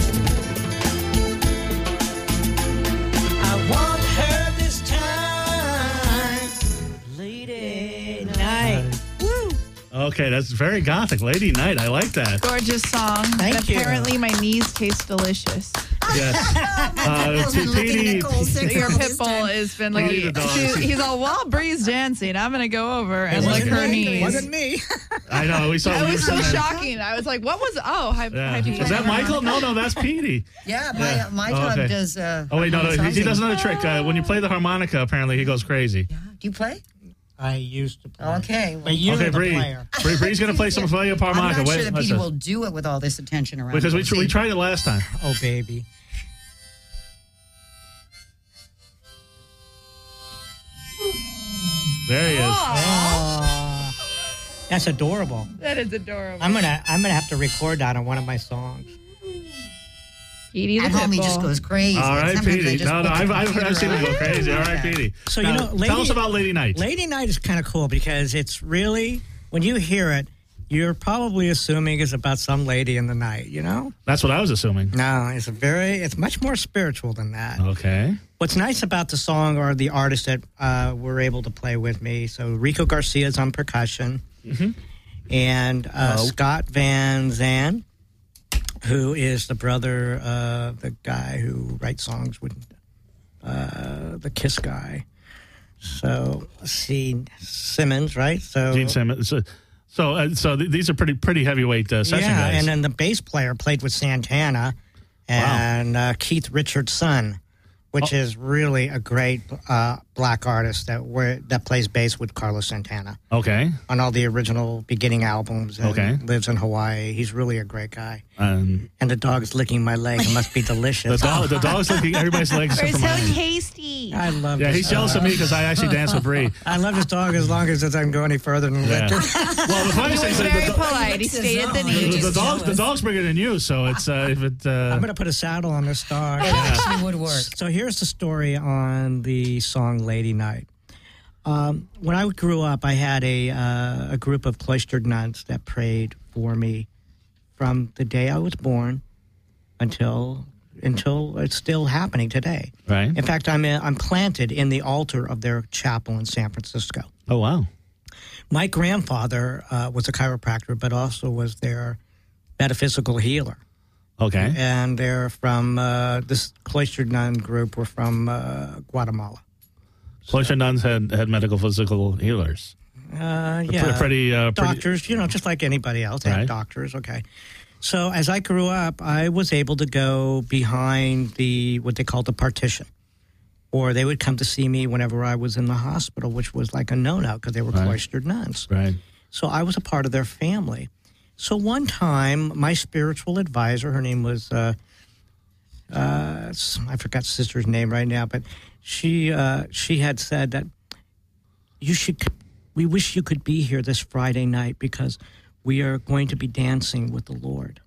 I want her this time, lady night. Woo! Okay, that's very gothic. Lady Night. I like that. Gorgeous song. Thank and you. apparently my knees taste delicious. Yes. Uh, Nicole's been looking at Petey- Nicole since Your this pit bull time. has been We like, need a dog. she- he's all, while Bree's dancing, I'm going to go over and It lick wasn't her me. knees. Wasn't me. I know. We saw. That we was were so sitting there- shocking. I was like, what was, oh, hi, Yeah. hi Pete. Is that Michael? No, no, that's Petey. Yeah, my, Yeah. my Oh, dog okay. does. Uh, Oh wait, no, no, he, he harmonizing. does another trick. Uh, when you play the harmonica, apparently he goes crazy. Yeah. Do you play? I used to play. Okay. Well, But you're Okay, the Bree. player. Bree, Bree's gonna play some familiar I'm harmonica. not Wait, sure that what's Petey this? will do it with all this attention around. Because we, him. tr- we tried it last time. Oh, baby. There he is. Oh, that's adorable. That is adorable. I'm gonna I'm gonna have to record that on one of my songs. Petey the At pit home, he bull. just goes crazy. All right, Sometimes I Petey. just No, no, put the I've, I've, computer I've seen him go on. crazy. All right, Petey. So, you Now, know, Lady- tell us about Lady Night. Lady Night is kind of cool because it's really when you hear it, you're probably assuming it's about some lady in the night. You know? That's what I was assuming. No, it's a very it's much more spiritual than that. Okay. What's nice about the song are the artists that uh, were able to play with me. So Rico Garcia's on percussion, and uh, Scott Van Zandt, who is the brother of the guy who writes songs with uh, the Kiss guy. So let's see, Simmons, right? So Gene Simmons. So, so, uh, so th- these are pretty, pretty heavyweight uh, session yeah, guys. and then the bass player played with Santana and uh, Keith Richards' son, which Oh. is really a great uh, black artist that were, that plays bass with Carlos Santana okay. on all the original beginning albums. And Okay. lives in Hawaii. He's really a great guy. Um, And the dog's licking my leg. It must be the delicious. dog, the dog's looking everybody's legs except It's for so mine. tasty. I love. Yeah, this he's jealous dog. of me because I actually dance with Bree. I love this dog as long as it doesn't go any further than Yeah. lick her. Well, the funny He thing was is very that the, polite. He stayed at the the, knees. the, the dog's the dog's bigger than you, so it's uh, if it. Uh, I'm gonna put a saddle on this dog. It actually would work. So here's the story on the song Lady Night. Um, when I grew up, I had a, uh, a group of cloistered nuns that prayed for me from the day I was born until until it's still happening today. right. In fact, I'm in, I'm planted in the altar of their chapel in San Francisco. Oh wow. My grandfather uh, was a chiropractor, but also was their metaphysical healer. Okay. And they're from uh, this cloistered nun group were from uh, Guatemala. Cloister nuns had had medical physical healers. Uh, Pre- yeah, Pretty. Uh, pretty doctors, you know, just like anybody else, they Right. have doctors. Okay, so as I grew up, I was able to go behind the what they called the partition, or they would come to see me whenever I was in the hospital, which was like a no-no because they were Right. cloistered nuns. right. So I was a part of their family. So one time, my spiritual advisor, her name was uh, uh, I forgot sister's name right now, but she uh, she had said that you should. We wish you could be here this Friday night because we are going to be dancing with the Lord.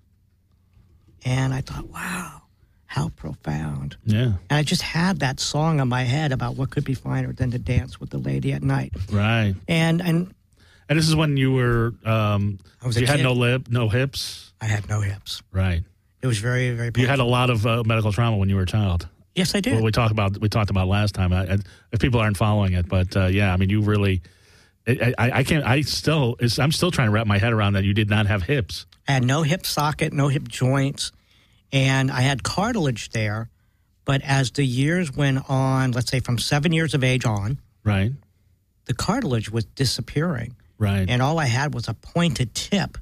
And I thought, wow, how profound. Yeah. And I just had that song in my head about what could be finer than to dance with the lady at night. Right. And and And this is when you were, um, I was a you had kid. no lip, no hips. I had no hips. Right. It was very, very painful. You had a lot of uh, medical trauma when you were a child. Yes, I did. Well, we talked about we talked about last time. I, I, if people aren't following it, but uh, yeah, I mean, you really, I, I, I can't. I still, it's, I'm still trying to wrap my head around that you did not have hips. I had no hip socket, no hip joints, and I had cartilage there. But as the years went on, let's say from seven years of age on, Right. the cartilage was disappearing. Right. And all I had was a pointed tip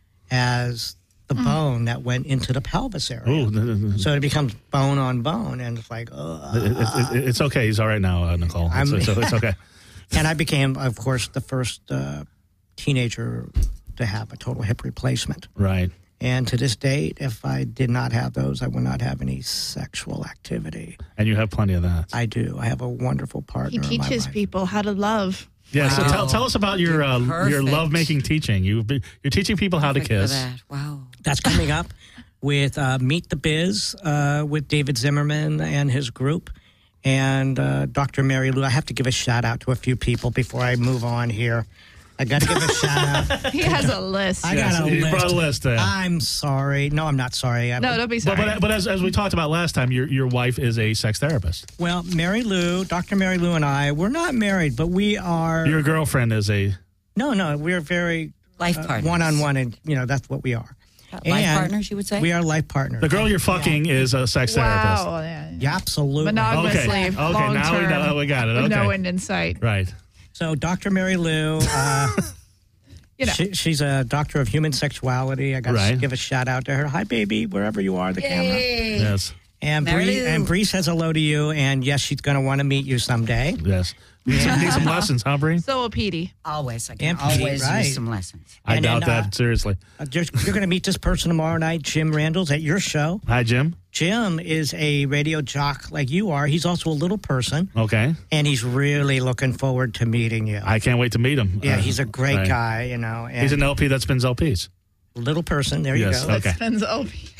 as the Mm. bone that went into the pelvis area. Ooh, So it becomes bone on bone, and it's like, ugh. it, it, it, it's okay. He's all right now, uh, Nicole. It's, I'm- it's, it's okay. And I became, of course, the first uh, teenager to have a total hip replacement. Right. And to this date, if I did not have those, I would not have any sexual activity. And you have plenty of that. I do. I have a wonderful partner. He in my teaches life. people how to love. Yeah. So Wow. tell, tell us about your uh, your Perfect. lovemaking teaching. You you're teaching people how to Perfect for kiss. that. Wow. That's coming up with uh, Meet the Biz uh, with David Zimmerman and his group. And uh, Doctor Mary Lou. I have to give a shout out to a few people before I move on here. I got to give a shout out. He has a list. I Yes, got a you list. brought a list there. I'm sorry. No, I'm not sorry. I- No, don't be But, sorry. but, but as, as we talked about last time, your your wife is a sex therapist. Well, Mary Lou, Doctor Mary Lou and I, we're not married, but we are. Your girlfriend is a no, no, we're very Life partners. one on one, and you know that's what we are. Life And partners, you would say? We are life partners. the girl you're fucking is a sex therapist. wow. Yeah. Yeah, absolutely. Monogamously, Okay. Okay, long now we term, know- we got it. with no Okay. end in sight. Right. So, Doctor Mary Lou, uh, You know. she, she's a doctor of human sexuality. I got to Right. give a shout out to her. Hi, baby, wherever you are, the camera. Yes. And Mary Bree, Lou. and Bree says hello to you. And yes, she's going to want to meet you someday. Yes. Need some, need some lessons, huh, Bree? So will Petey. Always. I can And Pete, always right. use some lessons. I And doubt then, that, uh, seriously. Uh, just- you're going to meet this person tomorrow night, Jim Randalls, at your show. Hi, Jim. Jim is a radio jock like you are. He's also a little person, Okay. and he's really looking forward to meeting you. I can't wait to meet him. yeah, Uh, he's a great right. guy, you know. And He's an L P that spins L Ps. little person. There Yes, you go. okay. Spends O P.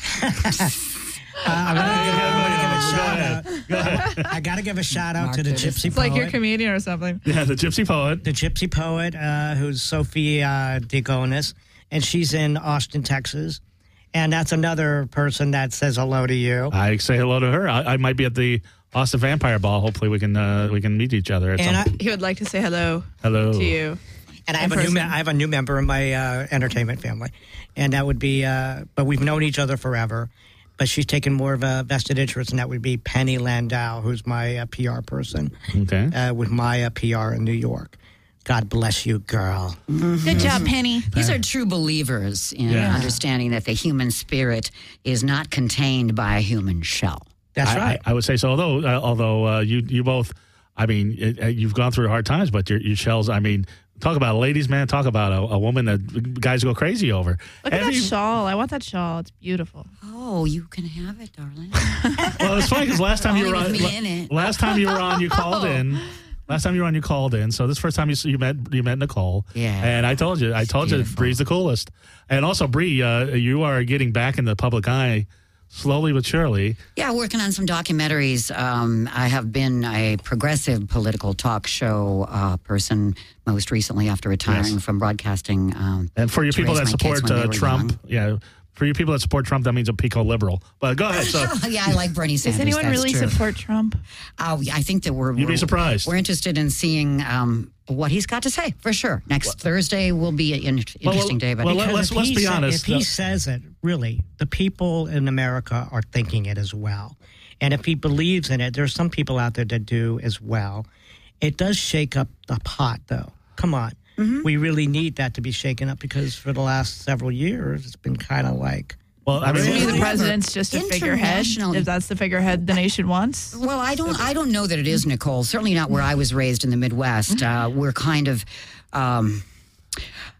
Uh, I'm gonna give, I'm gonna give a Go shout ahead. out. Go ahead. I got to give a shout out to the Mark Gypsy It's Poet. like you're a comedian or something. Yeah, the Gypsy Poet. the Gypsy Poet, uh, who's Sophie uh, Digonis, and she's in Austin, Texas. And that's another person that says hello to you. I say hello to her. I, I might be at the Austin Vampire Ball. Hopefully, we can uh, we can meet each other. At And I, some, He would like to say hello hello. to you. and I in have a new person. me- I have a new member in my uh, entertainment family, and that would be. Uh, but we've known each other forever. But she's taken more of a vested interest, and that would be Penny Landau, who's my uh, P R person Okay. uh, with Maya P R in New York. God bless you, girl. Good job, Penny. These are true believers in Yeah. understanding that the human spirit is not contained by a human shell. That's I, right. I, I would say so. Although, uh, although uh, you you both, I mean, it, uh, you've gone through hard times, but your, your shells. I mean, talk about a ladies' man. Talk about a, a woman that guys go crazy over. Look at Every- that shawl. I want that shawl. It's beautiful. Oh, you can have it, darling. Well, it's funny because last time you were Only on, with me in it. last time you were on, you called in. Last time you were on, you called in. So this first time you you met you met Nicole. Yeah. And I told you, I told you, beautiful. Bree's the coolest. And also, Bree, uh, you are getting back in the public eye slowly but surely. Yeah, working on some documentaries. Um, I have been a progressive political talk show uh, person most recently after retiring Yes. from broadcasting. Um, And for you to people raise that my kids support when they uh, were Trump, yeah, for you people that support Trump, that means a pico liberal. But go ahead. So young. Yeah, I like Bernie Sanders. Does anyone that's really true. support Trump? Oh, yeah, I think that we're You'd be we're- surprised. We're interested in seeing um, what he's got to say for sure. Next Thursday will be an in- interesting well, day. But well, Because let's- if let's he be sa- honest, If he uh, says it, really, the people in America are thinking it as well. And if he believes in it, there's some people out there that do as well. It does shake up the pot, though. Come on. Mm-hmm. We really need that to be shaken up because for the last several years, it's been kind of like. well, I To me, mean, the president's just a figurehead. International- If that's the figurehead the nation wants. Well, I don't. I don't know that it is, Nicole. Certainly not where I was raised in the Midwest. Uh, we're kind of. Um,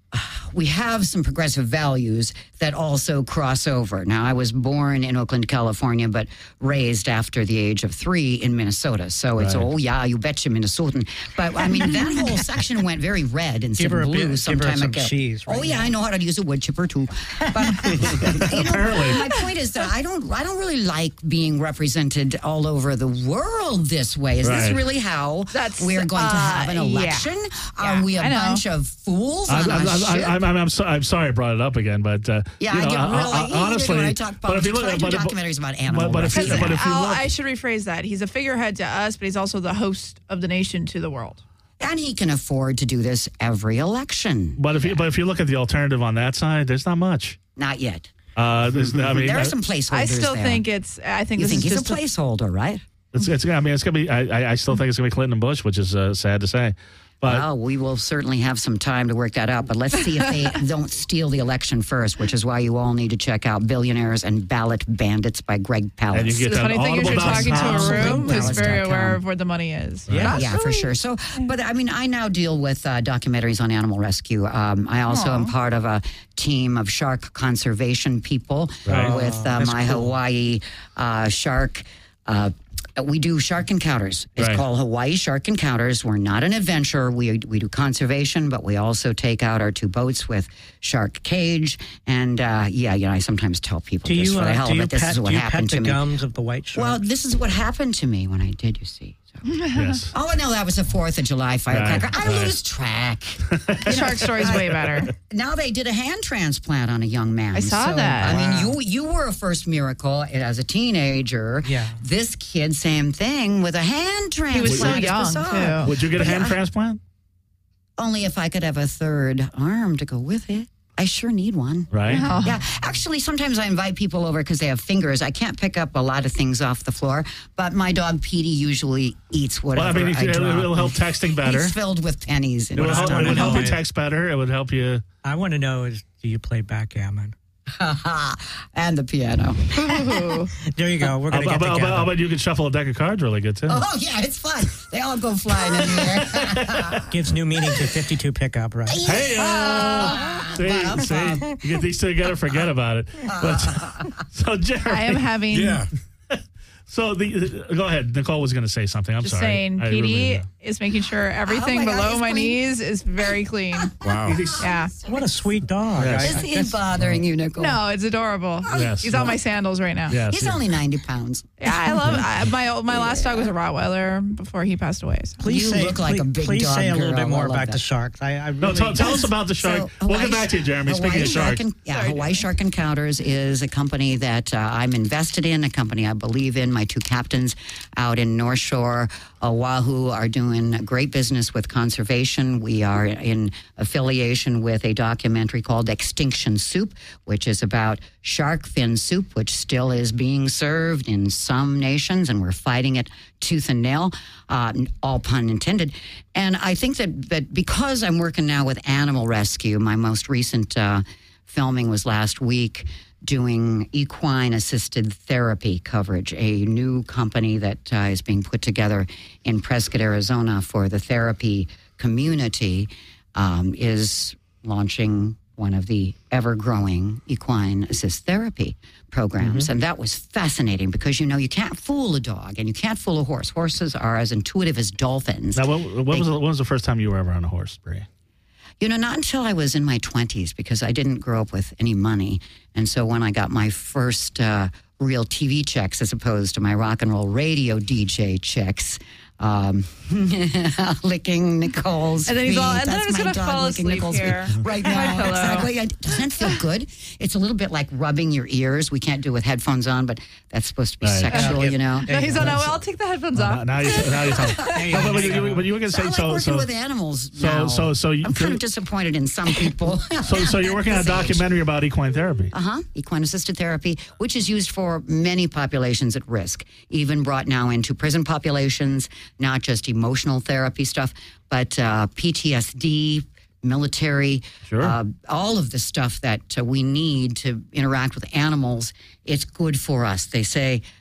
we have some progressive values that also cross over. Now, I was born in Oakland, California, but raised after the age of three in Minnesota. So it's, Right. oh, yeah, you betcha, Minnesotan. But, I mean, that whole section went very red instead Give her of a blue bit- some give her time some ago. cheese right oh, yeah, now. I know how to use a wood chipper, too. But you know, Apparently. my point is that I don't, I don't really like being represented all over the world this way. Is Right. this really how That's, we're going to have an uh, yeah. election? Yeah, Are we a I know. bunch of fools I'm, on I'm, a I'm, ship? I'm, I'm, I'm, so, I'm sorry I brought it up again, but uh, Yeah, you know, I get I- really I- heated honestly, when I talk but if you politics. look, I do but, documentaries about animal but, but if you, rights. but if you Oh, look, I should rephrase that. He's a figurehead to us, but he's also the host of the nation to the world. And he can afford to do this every election. but if you, but if you look at the alternative on that side, there's not much. Not yet. Uh, there's, I mean, There are uh, some placeholders I still there. think it's. I think You this think is he's a just placeholder, right? it's, it's, I mean, it's gonna be. I, I- I still think it's gonna be Clinton and Bush, which is uh, sad to say. But Well, we will certainly have some time to work that out, but let's see if they don't steal the election first, which is why you all need to check out Billionaires and Ballot Bandits by Greg Palast. And you get the that funny thing is you're audible talking to dot com. a room who's Palace very dot com. aware of where the money is. Yeah. Yeah, for sure. So, but I mean, I now deal with uh, documentaries on animal rescue. Um, I also am part of a team of shark conservation people Right. with uh, that's my cool. Hawaii uh, shark. Uh, we do shark encounters. It's Right. called Hawaii Shark Encounters. We're not an adventure. We we do conservation, but we also take out our two boats with shark cage. And uh, yeah, you know, I sometimes tell people Do just you, for the uh, hell do of you it, this pet, is what do you happened pet to the me. gums of the white shark? Well, this is what happened to me when I did. You see. So. yes. Oh no, that was a Fourth of July firecracker. Right, I right. lose track. The shark story's way better. Now they did a hand transplant on a young man. I saw So, that. I mean, you you were a first miracle as a teenager. Yeah. This kid, same thing with a hand transplant. He was so It's young, bizarre. too. Would you get a hand Yeah. transplant? Only if I could have a third arm to go with it. I sure need one. Right. Oh. Yeah, actually, sometimes I invite people over because they have fingers. I can't pick up a lot of things off the floor, but my dog Petey usually eats Well, whatever I mean, I it, drop. it'll help texting better. He's filled with pennies. In It would his help, it stomach. would help you know. text better. It would help you. I want to know is do you play backgammon? and the piano. Ooh. There you go. We're I'll, going to get I'll, together. I'll bet you can shuffle a deck of cards really good too. Oh yeah, it's fun. They all go flying in the air. Gives new meaning to fifty-two pickup, right? Hey, uh, see, see, you get these two together, forget about it. But, so, Jerry, I am having. Yeah. so the go ahead. Nicole was going to say something. I'm Just sorry. saying, I P D really- is making sure everything Oh my God, below he's my clean. knees is very clean. Wow. Yeah. What a sweet dog. Yes. I- Is I he guess- bothering you, Nicole? No, it's adorable. Yes. He's on my sandals right now. Yes. He's only ninety pounds. Yeah, I love I, my my last dog was a Rottweiler before he passed away. So. Please You say, look like please, a big please dog say a little girl. bit more I love about that. the sharks. I, I No, really, tell, tell us about the shark. So, we'll get Hawaii- back to you, Jeremy. Hawaii Speaking of sharks. En- yeah, Sorry, Hawaii Shark Encounters is a company that uh, I'm invested in, a company I believe in. My two captains out in North Shore, Oahu, are doing great business with conservation. We are in affiliation with a documentary called Extinction Soup, which is about shark fin soup, which still is being served in some nations, and we're fighting it tooth and nail, uh, all pun intended. And I think that, that because I'm working now with animal rescue, my most recent uh, filming was last week doing equine assisted therapy coverage, a new company that uh, is being put together in Prescott, Arizona for the therapy community, um, is launching one of the ever-growing equine assist therapy programs. Mm-hmm. And that was fascinating because, you know, you can't fool a dog and you can't fool a horse. Horses are as intuitive as dolphins. Now, when, when was the, when was the first time you were ever on a horse, Bree? You know, not until I was in my twenties because I didn't grow up with any money. And so when I got my first uh, real T V checks as opposed to my rock and roll radio D J checks, um, licking Nicole's And then he's feet. all- and then That's I'm just my gonna dog fall licking asleep Nicole's here. feet right My now. pillow. Exactly. It doesn't feel good. It's a little bit like rubbing your ears. We can't do it with headphones on, but that's supposed to be Right. sexual, Yeah. you know. No, he's on. No, I'll take the headphones Now, off. now you now you're talking. No, but, but, you, but you were going to So I say like so. working So, with animals so, now. so, so, you, I'm kind of disappointed in some people. so, so you're working on a This age. documentary about equine therapy. Uh huh. Equine assisted therapy, which is used for many populations at risk, even brought now into prison populations, not just emotional therapy stuff, but uh, P T S D, military, Sure. uh, all of the stuff that uh, we need to interact with animals. It's good for us. They say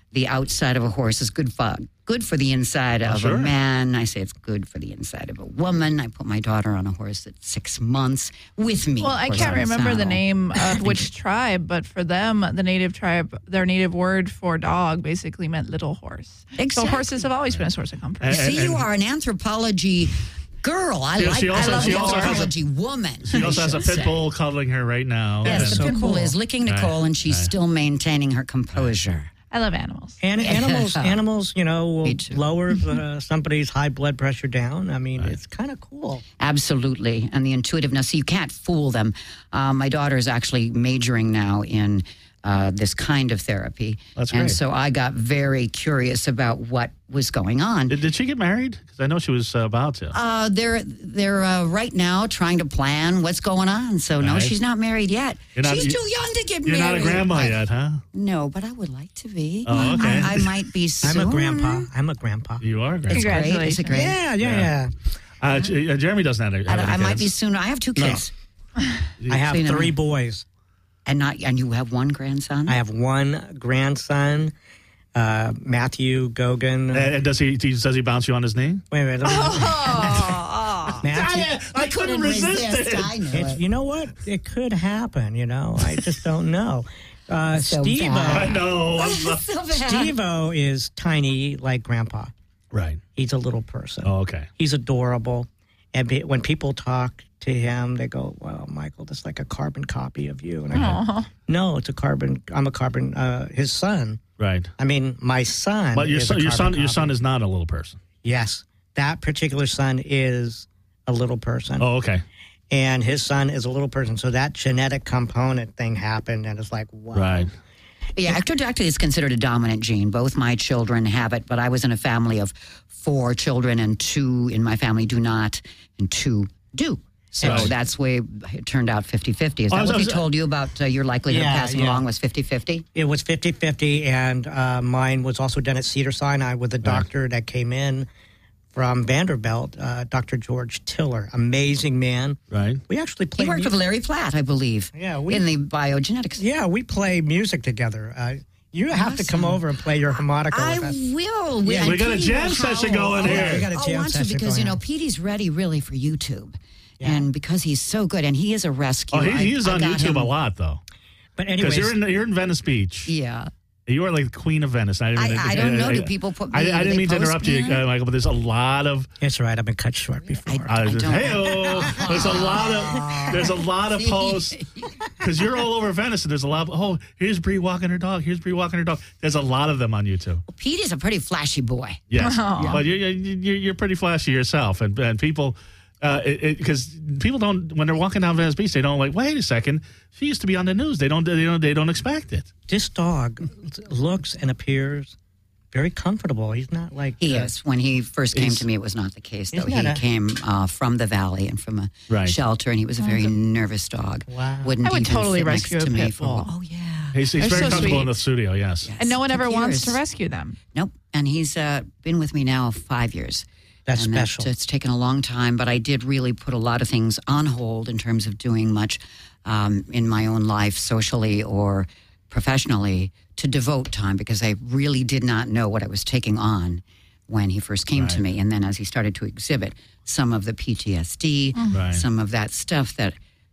the outside of a horse is good for good for the inside Oh, of sure. a man. I say it's good for the inside of a woman. I put my daughter on a horse at six months with me. Well, of I course, can't on a remember the saddle. name of which tribe, but for them, the native tribe, their native word for dog basically meant little horse. So Exactly. horses have always been a source of comfort. And- See, you and- are an anthropology girl. I She- like. she also- I love she an also has a- anthropology woman. She also I has a should pit say. bull cuddling her right now. Yes, And- the so pit bull cool. is licking Nicole, and she's Right. still maintaining her composure. I love animals. And animals, animals, you know, will Me too. lower uh, somebody's high blood pressure down. I mean, it's kind of cool. Absolutely. And the intuitiveness, so you can't fool them. Uh, my daughter is actually majoring now in uh, this kind of therapy. That's and great. so I got very curious about what was going on. Did, did she get married? Because I know she was uh, about to. Uh, they're they're uh, right now trying to plan what's going on. So no, Right. she's not married yet. You're not- she's you- too young to get You're married. not a grandma I- yet, huh? No, but I would like to be. Oh, okay. I, I might be soon. I'm a grandpa. I'm a grandpa. You are a It's grandma. great. It's a Congratulations. great. Yeah, yeah, yeah. Uh, J- uh, Jeremy doesn't have any I, I kids. might be soon. I have two kids, I have So you know- three boys. and not and you have one grandson. I have one grandson, uh, Matthew Gogan. And, and does he, he does he bounce you on his knee? Wait, wait, let me, Matthew. I couldn't resist it. I know It's, it. you know what? It could happen. You know, I just don't know. Uh, So Steve-O, bad. I know. I'm so- So bad. Steve-O is tiny like Grandpa. right. He's a little person. Oh, okay. He's adorable. And be, when people talk to him, they go, "Well, Michael, that's like a carbon copy of you." And I go, "No, it's a carbon. I'm a carbon. Uh, his son. Right. I mean, my son. But your is son, a your son, carbon your son copy. is not a little person. Yes, that particular son is a little person, Oh, okay. and his son is a little person. So that genetic component thing happened, and it's like, wow. Right. Yeah, ectrodactyly is considered a dominant gene. Both my children have it, but I was in a family of four children, and two in my family do not, and two do. So Right. that's way it turned out fifty-fifty. Is Oh, I that was- what I they was- told you about uh, your likelihood Yeah, of passing yeah. along was fifty-fifty? It was fifty-fifty, and uh, mine was also done at Cedars-Sinai with a doctor that came in from Vanderbilt, uh, Doctor George Tiller. Amazing man. Right. We actually He play worked with Larry Platt, I believe, Yeah, we- in the biogenetics. Yeah, we play music together. Uh, you have to come Awesome. over and play your harmonica I with us. will. Yeah, and we got a Petey jam will session howl. going Oh, here. We got a I jam want to session because, going you know, on. Petey's ready really for YouTube. And because he's so good, and he is a rescue. Oh, he, I- he is I on got YouTube him- a lot, though. But Because anyways, you're in you're in Venice Beach. Yeah. You are like the queen of Venice. I, didn't I- mean to- I don't know. Do people put I, me- I do didn't they mean to post interrupt me you, on it? uh, Michael, but there's a lot of. it's all right. I've been cut short before. Uh, I just, don't- hey there's a lot of there's a lot of posts because you're all over Venice and there's a lot of oh here's Bree walking her dog here's Bree walking her dog there's a lot of them on YouTube. Pete is a pretty flashy boy. Yes, but you're, you're you're pretty flashy yourself, and and people, because people don't when they're walking down Venice Beach, they don't like. Wait a second, she used to be on the news. They don't they don't they don't expect it. This dog looks and appears very comfortable. He's not like He uh, is. When he first came He's- to me, it was not the case, though. Isn't He that a- came uh, from the valley and from a Right. shelter, and he was a very nervous dog. Wow. Wouldn't I would even totally sit rescue next a to me pit for- bull. Oh, yeah. He's, he's They're very so comfortable sweet. in the studio. Yes. Yes. And no one ever Took wants to years. rescue them. Nope. And he's uh, been with me now five years. That's and special. It's taken a long time, but I did really put a lot of things on hold in terms of doing much um, in my own life, socially or professionally, to devote time because I really did not know what I was taking on when he first came to Right. me. And then as he started to exhibit some of the P T S D, Right. some of that stuff that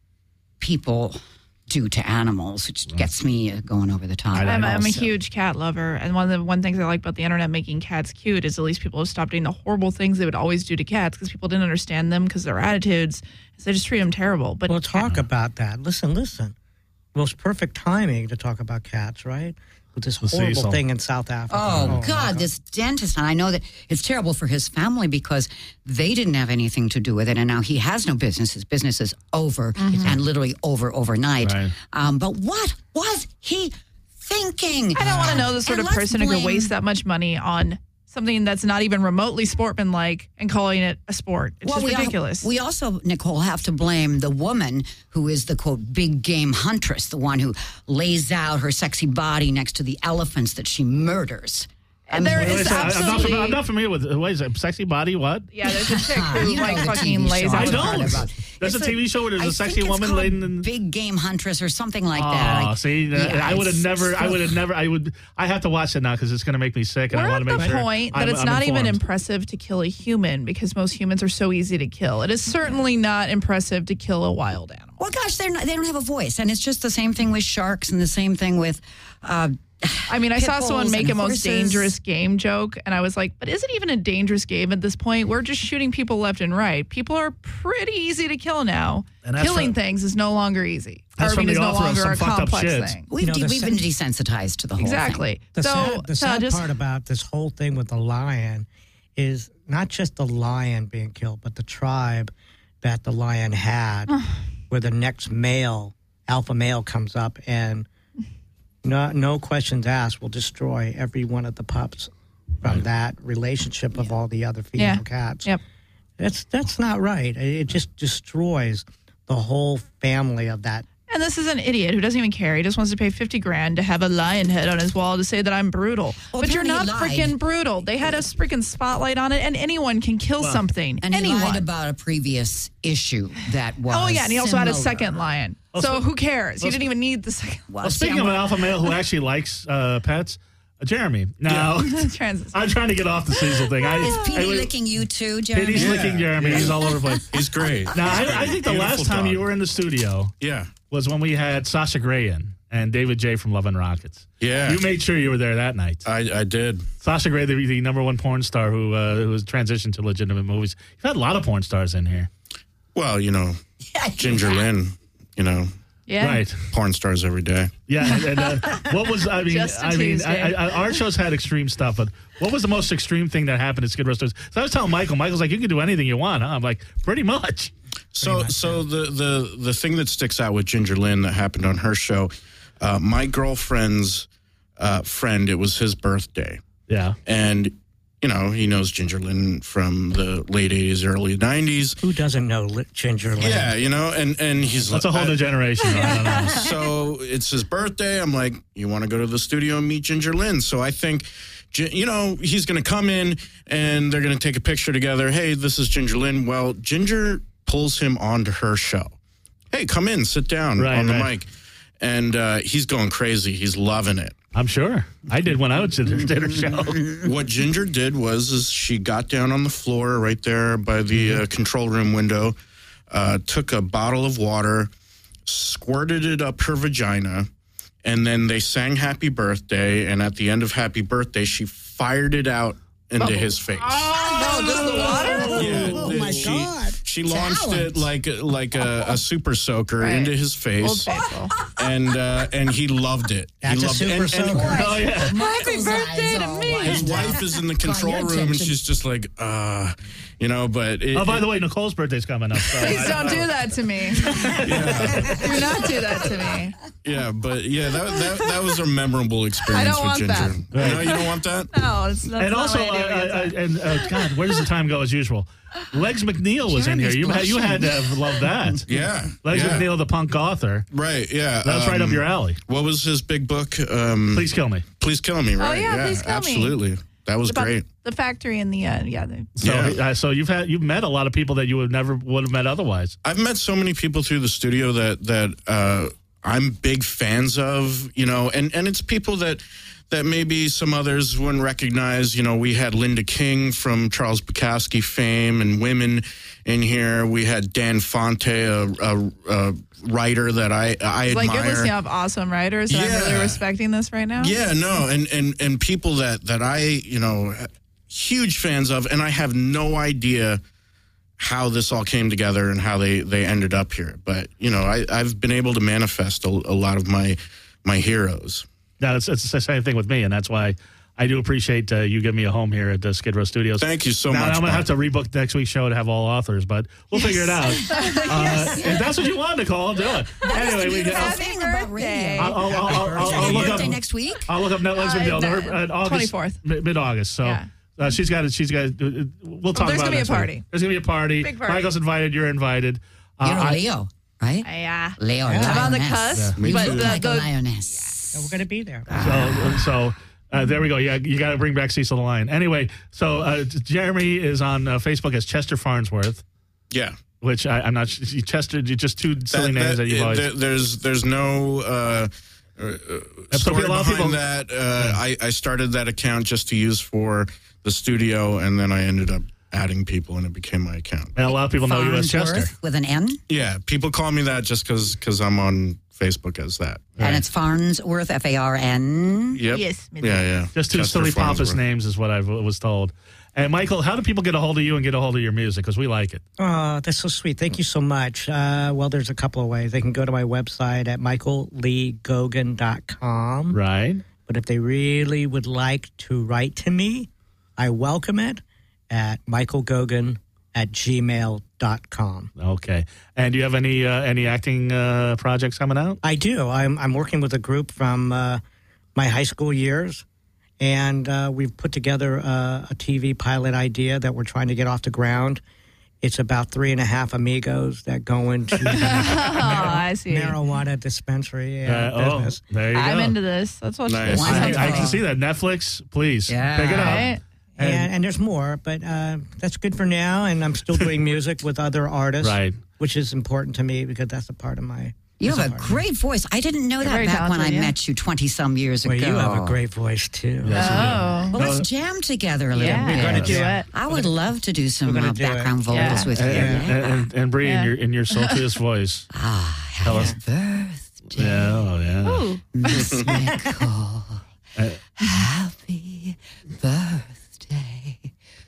people do to animals, which gets me uh, going over the top. I- I I'm, I'm a also. huge cat lover, and one of the one things I like about the internet making cats cute is at least people have stopped doing the horrible things they would always do to cats because people didn't understand them because their attitudes, so they just treat them terrible. But We'll talk about that. Listen, listen. Well, it's perfect timing to talk about cats, right? With this The horrible Cecil. thing in South Africa. Oh, my God, this dentist. And I know that it's terrible for his family because they didn't have anything to do with it. And now he has no business. His business is over and literally over overnight. Right. Um, but what was he thinking? I don't want to know the sort And of let's person who could blame- waste that much money on something that's not even remotely sportsmanlike and calling it a sport. It's just we al- ridiculous. we also, Nicole, have to blame the woman who is the, quote, big game huntress, the one who lays out her sexy body next to the elephants that she murders. I mean, there Wait, is wait, I'm, not familiar, absolutely. I'm not familiar with what is it? Sexy Body? What? Yeah, there's a chick who You know like the fucking T V lays show out. I I'm with talking don't. about. There's It's a T V show where there's I a sexy think it's woman called laden in. Big Game Huntress or something like Oh, that. I, see, uh, yeah, I would have it's- never, I would have never, I would, I have to watch it now because it's going to make me sick, and We're I want at to the make sure point that I'm- it's I'm not even informed. impressive to kill a human because most humans are so easy to kill. It is certainly not impressive to kill a wild animal. Well, gosh, they're not, they don't have a voice, and it's just the same thing with sharks, and the same thing with. Uh, I mean, I Pit saw someone bulls make and a most horses. dangerous game joke, and I was like, but is it even a dangerous game at this point? We're just shooting people left and right. People are pretty easy to kill now. And that's Killing from- things is no longer easy. That's Or, I from mean, is the no author of longer some a fucked up complex shit. thing. we've, know, the we've been sen- desensitized to the whole Exactly. thing. The so, sad, the so sad just part about this whole thing with the lion is not just the lion being killed, but the tribe that the lion had, where the next male, alpha male, comes up and no, no questions asked will destroy every one of the pups from that relationship of all the other female Yeah. cats. Yep. That's that's not right. It just destroys the whole family of that. And this is an idiot who doesn't even care. He just wants to pay fifty grand to have a lion head on his wall to say that I'm brutal. Well, but you're not apparently he lied. freaking brutal. They had a freaking spotlight on it, and anyone can kill something. And he anyone. lied about a previous issue that was. Oh, yeah, and he also had a similar. second lion. Well, so sp- who cares? well, You didn't even need the second. Well, Well, speaking see, of I'm- an alpha male who actually likes uh, pets, uh, Jeremy. Now, Trans- I'm trying to get off the Cecil thing. I, Is Petey I was- licking you too, Jeremy? Petey's Yeah. licking Jeremy. He's all over the place. He's great. Now, I, I think the Beautiful last time dog. you were in the studio Yeah. was when we had Sasha Grey in and David J. from Love and Rockets. Yeah. You made sure you were there that night. I, I did. Sasha Grey, the, the number one porn star who uh, who has transitioned to legitimate movies. You've had a lot of porn stars in here. Well, you know, Ginger Lynn, you know, yeah. Right. porn stars every day. Yeah. And, and, uh, what was, I mean, Just a I mean, Tuesday. I, I, our show's had extreme stuff, but what was the most extreme thing that happened at Skid Row Studios? So I was telling Michael, Michael's like, you can do anything you want, huh? I'm like, pretty much. So, so the, the the thing that sticks out with Ginger Lynn that happened on her show, uh, my girlfriend's uh, friend, it was his birthday, Yeah. and you know he knows Ginger Lynn from the late eighties, early nineties. Who doesn't know Li- Ginger Lynn? Yeah, you know, and and he's That's a whole like, new generation. I don't know. so it's his birthday. I'm like, you want to go to the studio and meet Ginger Lynn? So I think, Gi- you know, he's going to come in and they're going to take a picture together. Hey, this is Ginger Lynn. Well, Ginger pulls him onto her show. Hey, come in, sit down Right, on the right. mic. And uh, he's going crazy. He's loving it. I'm sure. I did when I was at the dinner show. What Ginger did was is she got down on the floor right there by the uh, control room window, uh, took a bottle of water, squirted it up her vagina, and then they sang Happy Birthday. And at the end of Happy Birthday, she fired it out into his face. No, just the water? Yeah, Oh, the- my she, God. She launched Talent. it like like a, a super soaker Right. into his Old face, faithful. and uh, and he loved it. That's he a loved super it. And- and soaker. Oh, yeah. Happy birthday to me. his wife is in the control your room, and attention. she's just like, uh, you know. But it, Oh, by the way, Nicole's birthday's coming up. So Please I- don't do that to me. Do not do that to me. yeah, but yeah, that, that that was a memorable experience I don't with want Ginger. that. No, you don't want that. No, it's that's And not also, my uh, idea of a good uh, time. and uh, God, where does the time go as usual? Legs McNeil was in here. Jeremy's You had you had to have loved that. Yeah, Legs yeah. McNeil, the punk author. Right. Yeah, That's right um, up your alley. What was his big book? Um, Please kill me. Please kill me. Right. yeah, Please Kill Me. absolutely. That was About great. the factory in the uh, yeah. The, So, Yeah. uh, so you've had you've met a lot of people that you would never would have met otherwise. I've met so many people through the studio that that uh, I'm big fans of, you know, and, and it's people that that maybe some others wouldn't recognize. You know, we had Linda King from Charles Bukowski fame and women in here. We had Dan Fonte, a, a, a writer that I I like admire. you're listening off awesome writers, and I'm Yeah. really respecting this right now. Yeah, no, and, and, and people that, that I, you know, huge fans of, and I have no idea how this all came together and how they, they ended up here. But, you know, I, I've been able to manifest a, a lot of my my heroes. Yeah, it's, it's the same thing with me, and that's why I do appreciate uh, you giving me a home here at the Skid Row Studios. Thank you so now, much. I'm going to Mark. have to rebook next week's show to have all authors, but we'll figure it out. Uh, if that's what you want, Nicole, I'll do it. Anyway, we beautiful got. thing about radio. I'll, I'll, I'll, I'll, I'll Happy look up. birthday next week. I'll look up Netflix Uh, video. it's, uh, Uh, August, twenty-fourth. mid August. So Yeah. uh, she's got it. She's got. It. Uh, We'll talk there's about gonna it be a next week. party. There's gonna be a party. Big party. Michael's invited. You're invited. Uh, You're a I- Leo, right? Yeah. Leo. I'm on the lioness. cusp, me but too. the, Like a the lioness. So we're going to be there. So, so Uh, there we go. Yeah, you got to bring back Cecil the Lion. Anyway, so uh, Jeremy is on uh, Facebook as Chester Farnsworth, Yeah. which I, I'm not. Chester, just two silly That- names that- that, you've always. there- there's there's no uh, uh, so story a lot of behind people- that. Uh, I I started that account just to use for the studio, and then I ended up adding people, and it became my account. and a lot of people know you as Chester. Farnsworth with an N, Yeah, people call me that just because because I'm on Facebook as that. and it's Farnsworth, F A R N. Yep. Yes, Yeah, yeah. Just two Chester silly pompous Farnsworth. names is what I was told. And Michael, how do people get a hold of you and get a hold of your music? Because we like it. Oh, that's so sweet. Thank you so much. Uh, well, there's a couple of ways. They can go to my website at michael lee gogan dot com. Right. But if they really would like to write to me, I welcome it at michael gogan at gmail dot com. Okay. And do you have any uh, any acting uh, projects coming out? I do. I'm, I'm working with a group from uh, my high school years, and uh, we've put together a, a T V pilot idea that we're trying to get off the ground. It's about three and a half amigos that go into the Oh, I see. marijuana dispensary Uh, uh, oh, business. there you I'm go. into this. Let's watch Nice. this. I, I Wonderful. can see that. Netflix, please Yeah. pick it up. Right? And, and there's more, but uh, that's good for now. And I'm still doing music with other artists, Right. which is important to me because that's a part of my. You that's have a part of great voice. I didn't know You're that very back when I talented, yeah. met you twenty some years Well, ago. you have a great voice too. Oh. Well, No. let's jam together a little Yeah. bit. We're gonna do Yeah. it. I would love to do some We're gonna uh, do it. background vocals Yeah. with you. And, Yeah. and, and, and Bree, in Yeah. your in your sultriest voice. Ah, Tell happy us. birthday, Yeah, oh, yeah. Ooh. Miss Nicole. Uh, Happy birthday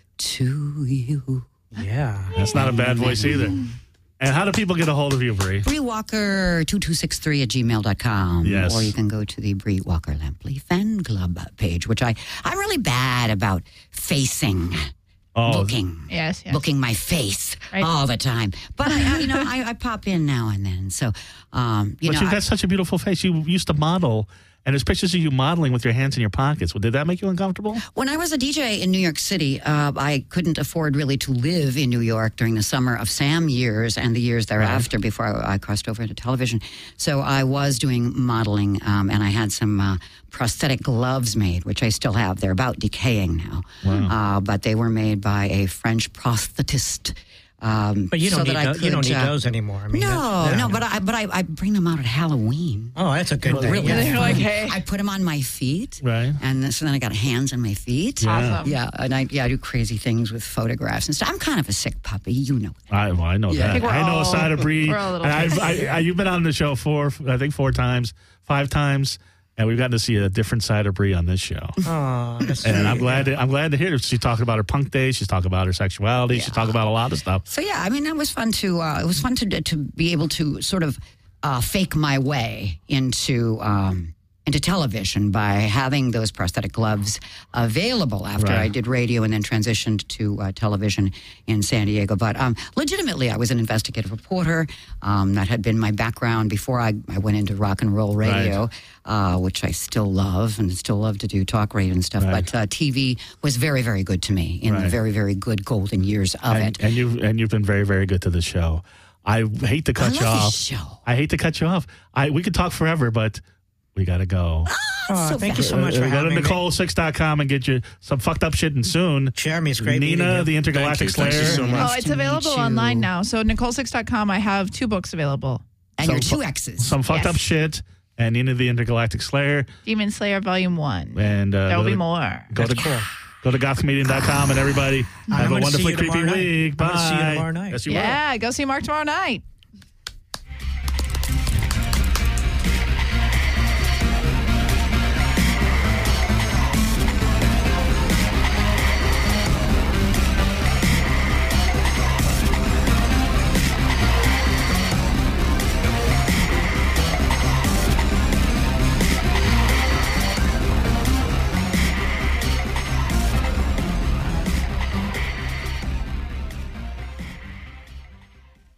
to you. Yeah. That's not a bad voice either. And how do people get a hold of you, Bree? Bree Walker two two six three at gmail dot com. Yes. Or you can go to the Bree Walker Lampley fan club page, which I, I'm really bad about facing, Oh, looking. Yes, yes. Looking my face Right. all the time, but I, I you know, I, I pop in now and then. So, um, you but know, you've I- got such a beautiful face. You used to model, and there's pictures of you modeling with your hands in your pockets. Well, did that make you uncomfortable? when I was a D J in New York City, uh, I couldn't afford really to live in New York during the summer of Sam years and the years thereafter before I, I crossed over into television. So I was doing modeling, um, and I had some uh, prosthetic gloves made, which I still have. They're about decaying now, uh, but they were made by a French prosthetist. Um, But you don't so need that I those, you don't could, need uh, those anymore. I mean, No, that's- yeah. no, but I but I, I bring them out at Halloween. Oh, that's a good thing. Really Yeah. They're like, hey. I put them on my feet, Right. and so then I got hands on my feet. Awesome. Yeah, and I yeah I do crazy things with photographs and stuff. I'm kind of a sick puppy, you know. I, well, I know Yeah. I that. think we're I know all- a side of Bree. we're all a little And I've, I, I, you've been on the show four, I think four times, five times, and we've gotten to see a different side of Bree on this show. Oh, that's And I'm sweet. glad. To, I'm glad to hear it. She's talking about her punk days. She's talking about her sexuality. She's talking about a lot of stuff. So yeah, I mean, it was fun to uh, it was fun to to be able to sort of uh, fake my way into. Um, into television by having those prosthetic gloves available after Right. I did radio and then transitioned to uh, television in San Diego. But um, legitimately, I was an investigative reporter. Um, that had been my background before I, I went into rock and roll radio, uh, which I still love and still love to do talk radio and stuff. Right. But uh, T V was very, very good to me in the Right. very, very good golden years of And, it. and you've and you've been very, very good to the show. I hate to cut I you love off. this show. I hate to cut you off. I we could talk forever, but we got to go. Oh, so thank you so fast. much Uh, for go to having me. Nicole six dot com and get you some fucked up shit. And soon, Jeremy, it's great meeting Nina, you. the Intergalactic Thank you. Slayer. Thank you so much. Oh, it's to available meet you. online now. So Nicole six dot com, I have two books available. And Some your two fu- exes. Some fucked Yes. up shit. And Nina, the Intergalactic Slayer. Demon Slayer Volume One. And uh, There'll go be to- more. Go to That's cool. Go to goth comedian dot com and everybody I'm have a gonna see wonderfully you creepy tomorrow night. week. I'm Bye. gonna see you tomorrow night. Yes, you will. Yeah, go see Mark tomorrow night.